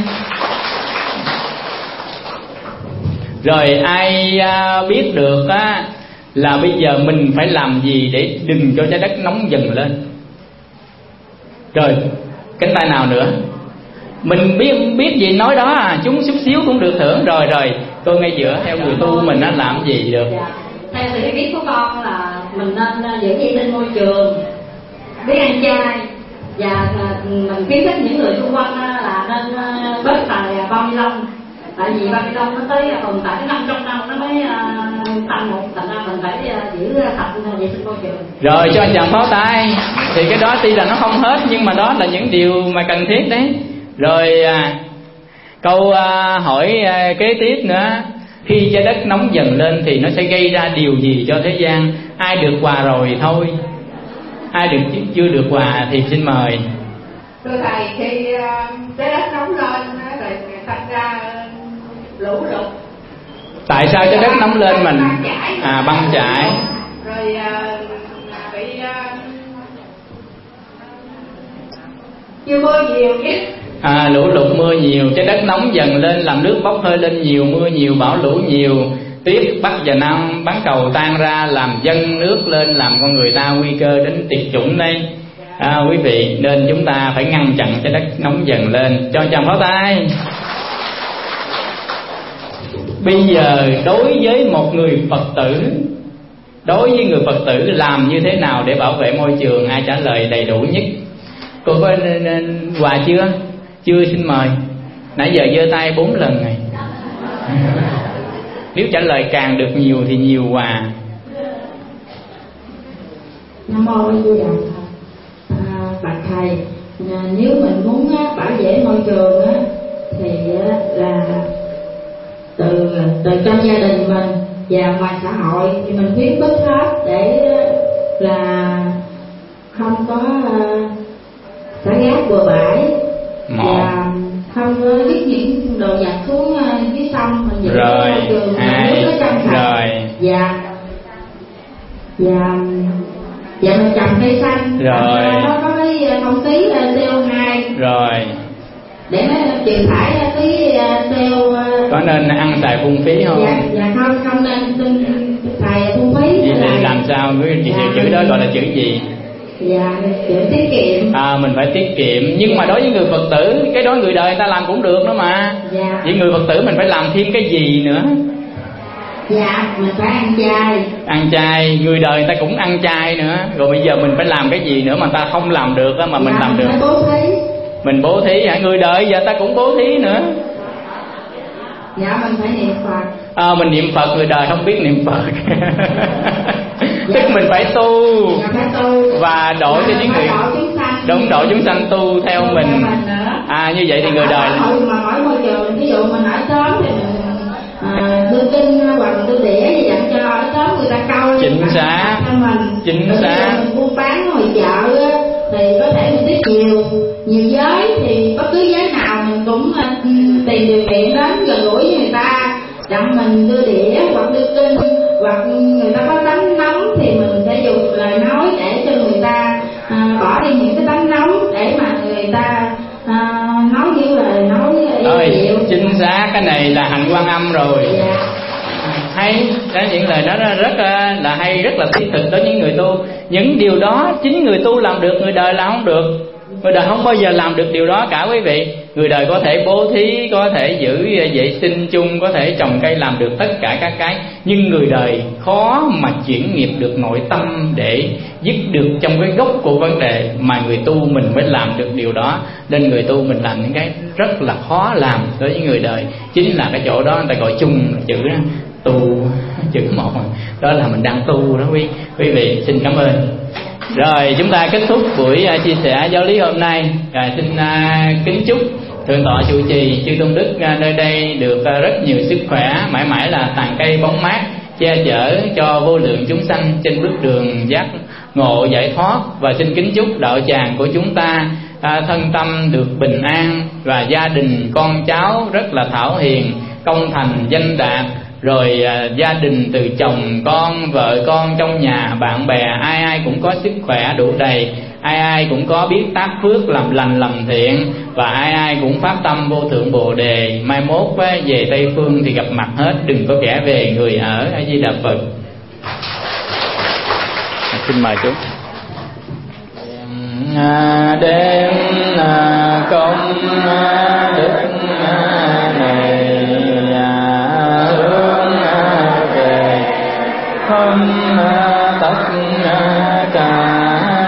Rồi ai biết được là bây giờ mình phải làm gì để đừng cho trái đất nóng dần lên? Rồi cánh tay nào nữa? Mình biết gì nói đó chúng chút xíu cũng được thưởng. Rồi tôi ngay giữa theo người tu mình nó làm gì được? Theo sự biết của con là mình nên giữ vệ sinh môi trường, biết ăn chay, và mình khuyến khích những người xung quanh là nên bớt xài bao ni lông. Tại vì bao ni lông nó tới tồn tại cái 5 trong năm nó mới tăng một, thành ra mình phải giữ sạch vệ sinh môi trường. Rồi cho anh chàng pháo tay. Thì cái đó tuy là nó không hết, nhưng mà đó là những điều mà cần thiết đấy. Rồi câu hỏi kế tiếp nữa. Khi trái đất nóng dần lên thì nó sẽ gây ra điều gì cho thế gian? Ai được quà rồi thôi, ai được chưa được quà thì xin mời. Thưa thầy, khi trái đất nóng lên rồi thành ra lũ lụt. Tại sao trái đất nóng lên mình? Băng chải. Rồi bị chưa mưa nhiều chứ. Lũ lụt mưa nhiều, trái đất nóng dần lên làm nước bốc hơi lên nhiều, mưa nhiều, bão lũ nhiều, tuyết Bắc và Nam bán cầu tan ra làm dâng nước lên, làm con người ta nguy cơ đến tuyệt chủng đây. Quý vị, nên chúng ta phải ngăn chặn trái đất nóng dần lên. Cho chàng pháo tay. Bây giờ đối với một người Phật tử, đối với người Phật tử làm như thế nào để bảo vệ môi trường? Ai trả lời đầy đủ nhất? Cô có quà chưa? Chưa, xin mời. Nãy giờ giơ tay 4 lần rồi. Nếu trả lời càng được nhiều thì nhiều quà. Nam mô A Di Đà Phật. Bạch thầy, nếu mình muốn bảo vệ môi trường thì là từ trong gia đình mình và ngoài xã hội thì mình khuyến khích hết để là không có xả rác bừa bãi và không vứt những đồ vật xuống dưới sông, mình giữ môi trường nước nó trong sạch. Và mình trồng cây xanh rồi nó có cái không khí CO2 rồi để nó trừ thải cái CO. Có nên ăn xài phung phí không? Dạ không nên xài phung phí. Vậy thì làm sao cái chữ đó gọi là chữ gì? Dạ, chữ tiết kiệm. Mình phải tiết kiệm. Nhưng mà đối với người Phật tử, cái đó người đời người ta làm cũng được nữa mà. Dạ. Vậy người Phật tử mình phải làm thêm cái gì nữa? Dạ, mình phải ăn chay. Ăn chay, người đời người ta cũng ăn chay nữa. Rồi bây giờ mình phải làm cái gì nữa mà ta không làm được mà mình làm được? Mình bố thí. Mình bố thí hả? Người đời giờ ta cũng bố thí nữa. Dạ mình phải niệm Phật. Mình niệm Phật, người đời không biết niệm Phật. Tức mình phải tu và độ cho những người đúng, độ chúng sanh tu theo mình. Như vậy thì người đời mà mỗi môi trường, ví dụ mình ở sớm thì mình đưa kinh hoặc đưa đĩa thì dặn cho ở sớm người ta câu chính xác, chính xác. Mình buôn bán ngoài chợ thì có thể mình biết nhiều giới, thì bất cứ giới nào mình cũng tìm điều kiện đến gần gũi với người ta, dặn mình đưa đĩa hoặc đưa kinh, hoặc người ta có tánh nóng thì mình sẽ dùng lời nói để cho người ta bỏ đi những cái tánh nóng, để mà người ta nói những lời nói yêu dịu. Chính xác, cái này là hành Quan Âm rồi. Dạ. Hay, đó, những lời đó rất là hay, rất là thiết thực đối với những người tu. Những điều đó chính người tu làm được, người đời làm không được. Người đời không bao giờ làm được điều đó cả quý vị. Người đời có thể bố thí, có thể giữ vệ sinh chung, có thể trồng cây, làm được tất cả các cái, nhưng người đời khó mà chuyển nghiệp được nội tâm để dứt được trong cái gốc của vấn đề, mà người tu mình mới làm được điều đó. Nên người tu mình làm những cái rất là khó làm đối với người đời. Chính là cái chỗ đó người ta gọi chung chữ tu, chữ một, đó là mình đang tu đó quý vị. Xin cảm ơn. Rồi chúng ta kết thúc buổi chia sẻ giáo lý hôm nay. Xin kính chúc thượng tọa trụ trì chư tôn đức nơi đây được rất nhiều sức khỏe, mãi mãi là tàn cây bóng mát, che chở cho vô lượng chúng sanh trên bước đường giác ngộ giải thoát. Và xin kính chúc đạo tràng của chúng ta thân tâm được bình an, và gia đình con cháu rất là thảo hiền, công thành danh đạt. Rồi gia đình từ chồng con, vợ con, trong nhà, bạn bè, ai ai cũng có sức khỏe đủ đầy, ai ai cũng có biết tác phước, làm lành làm thiện, và ai ai cũng phát tâm vô thượng Bồ Đề. Mai mốt về Tây Phương thì gặp mặt hết, đừng có kẻ về người ở. A Di Đà Phật. Xin mời chú. Đêm công đức này không tất cả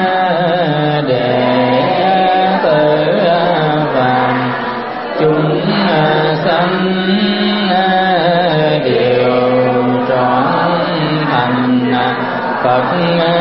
đệ tử và chúng sanh đều trọn thành Phật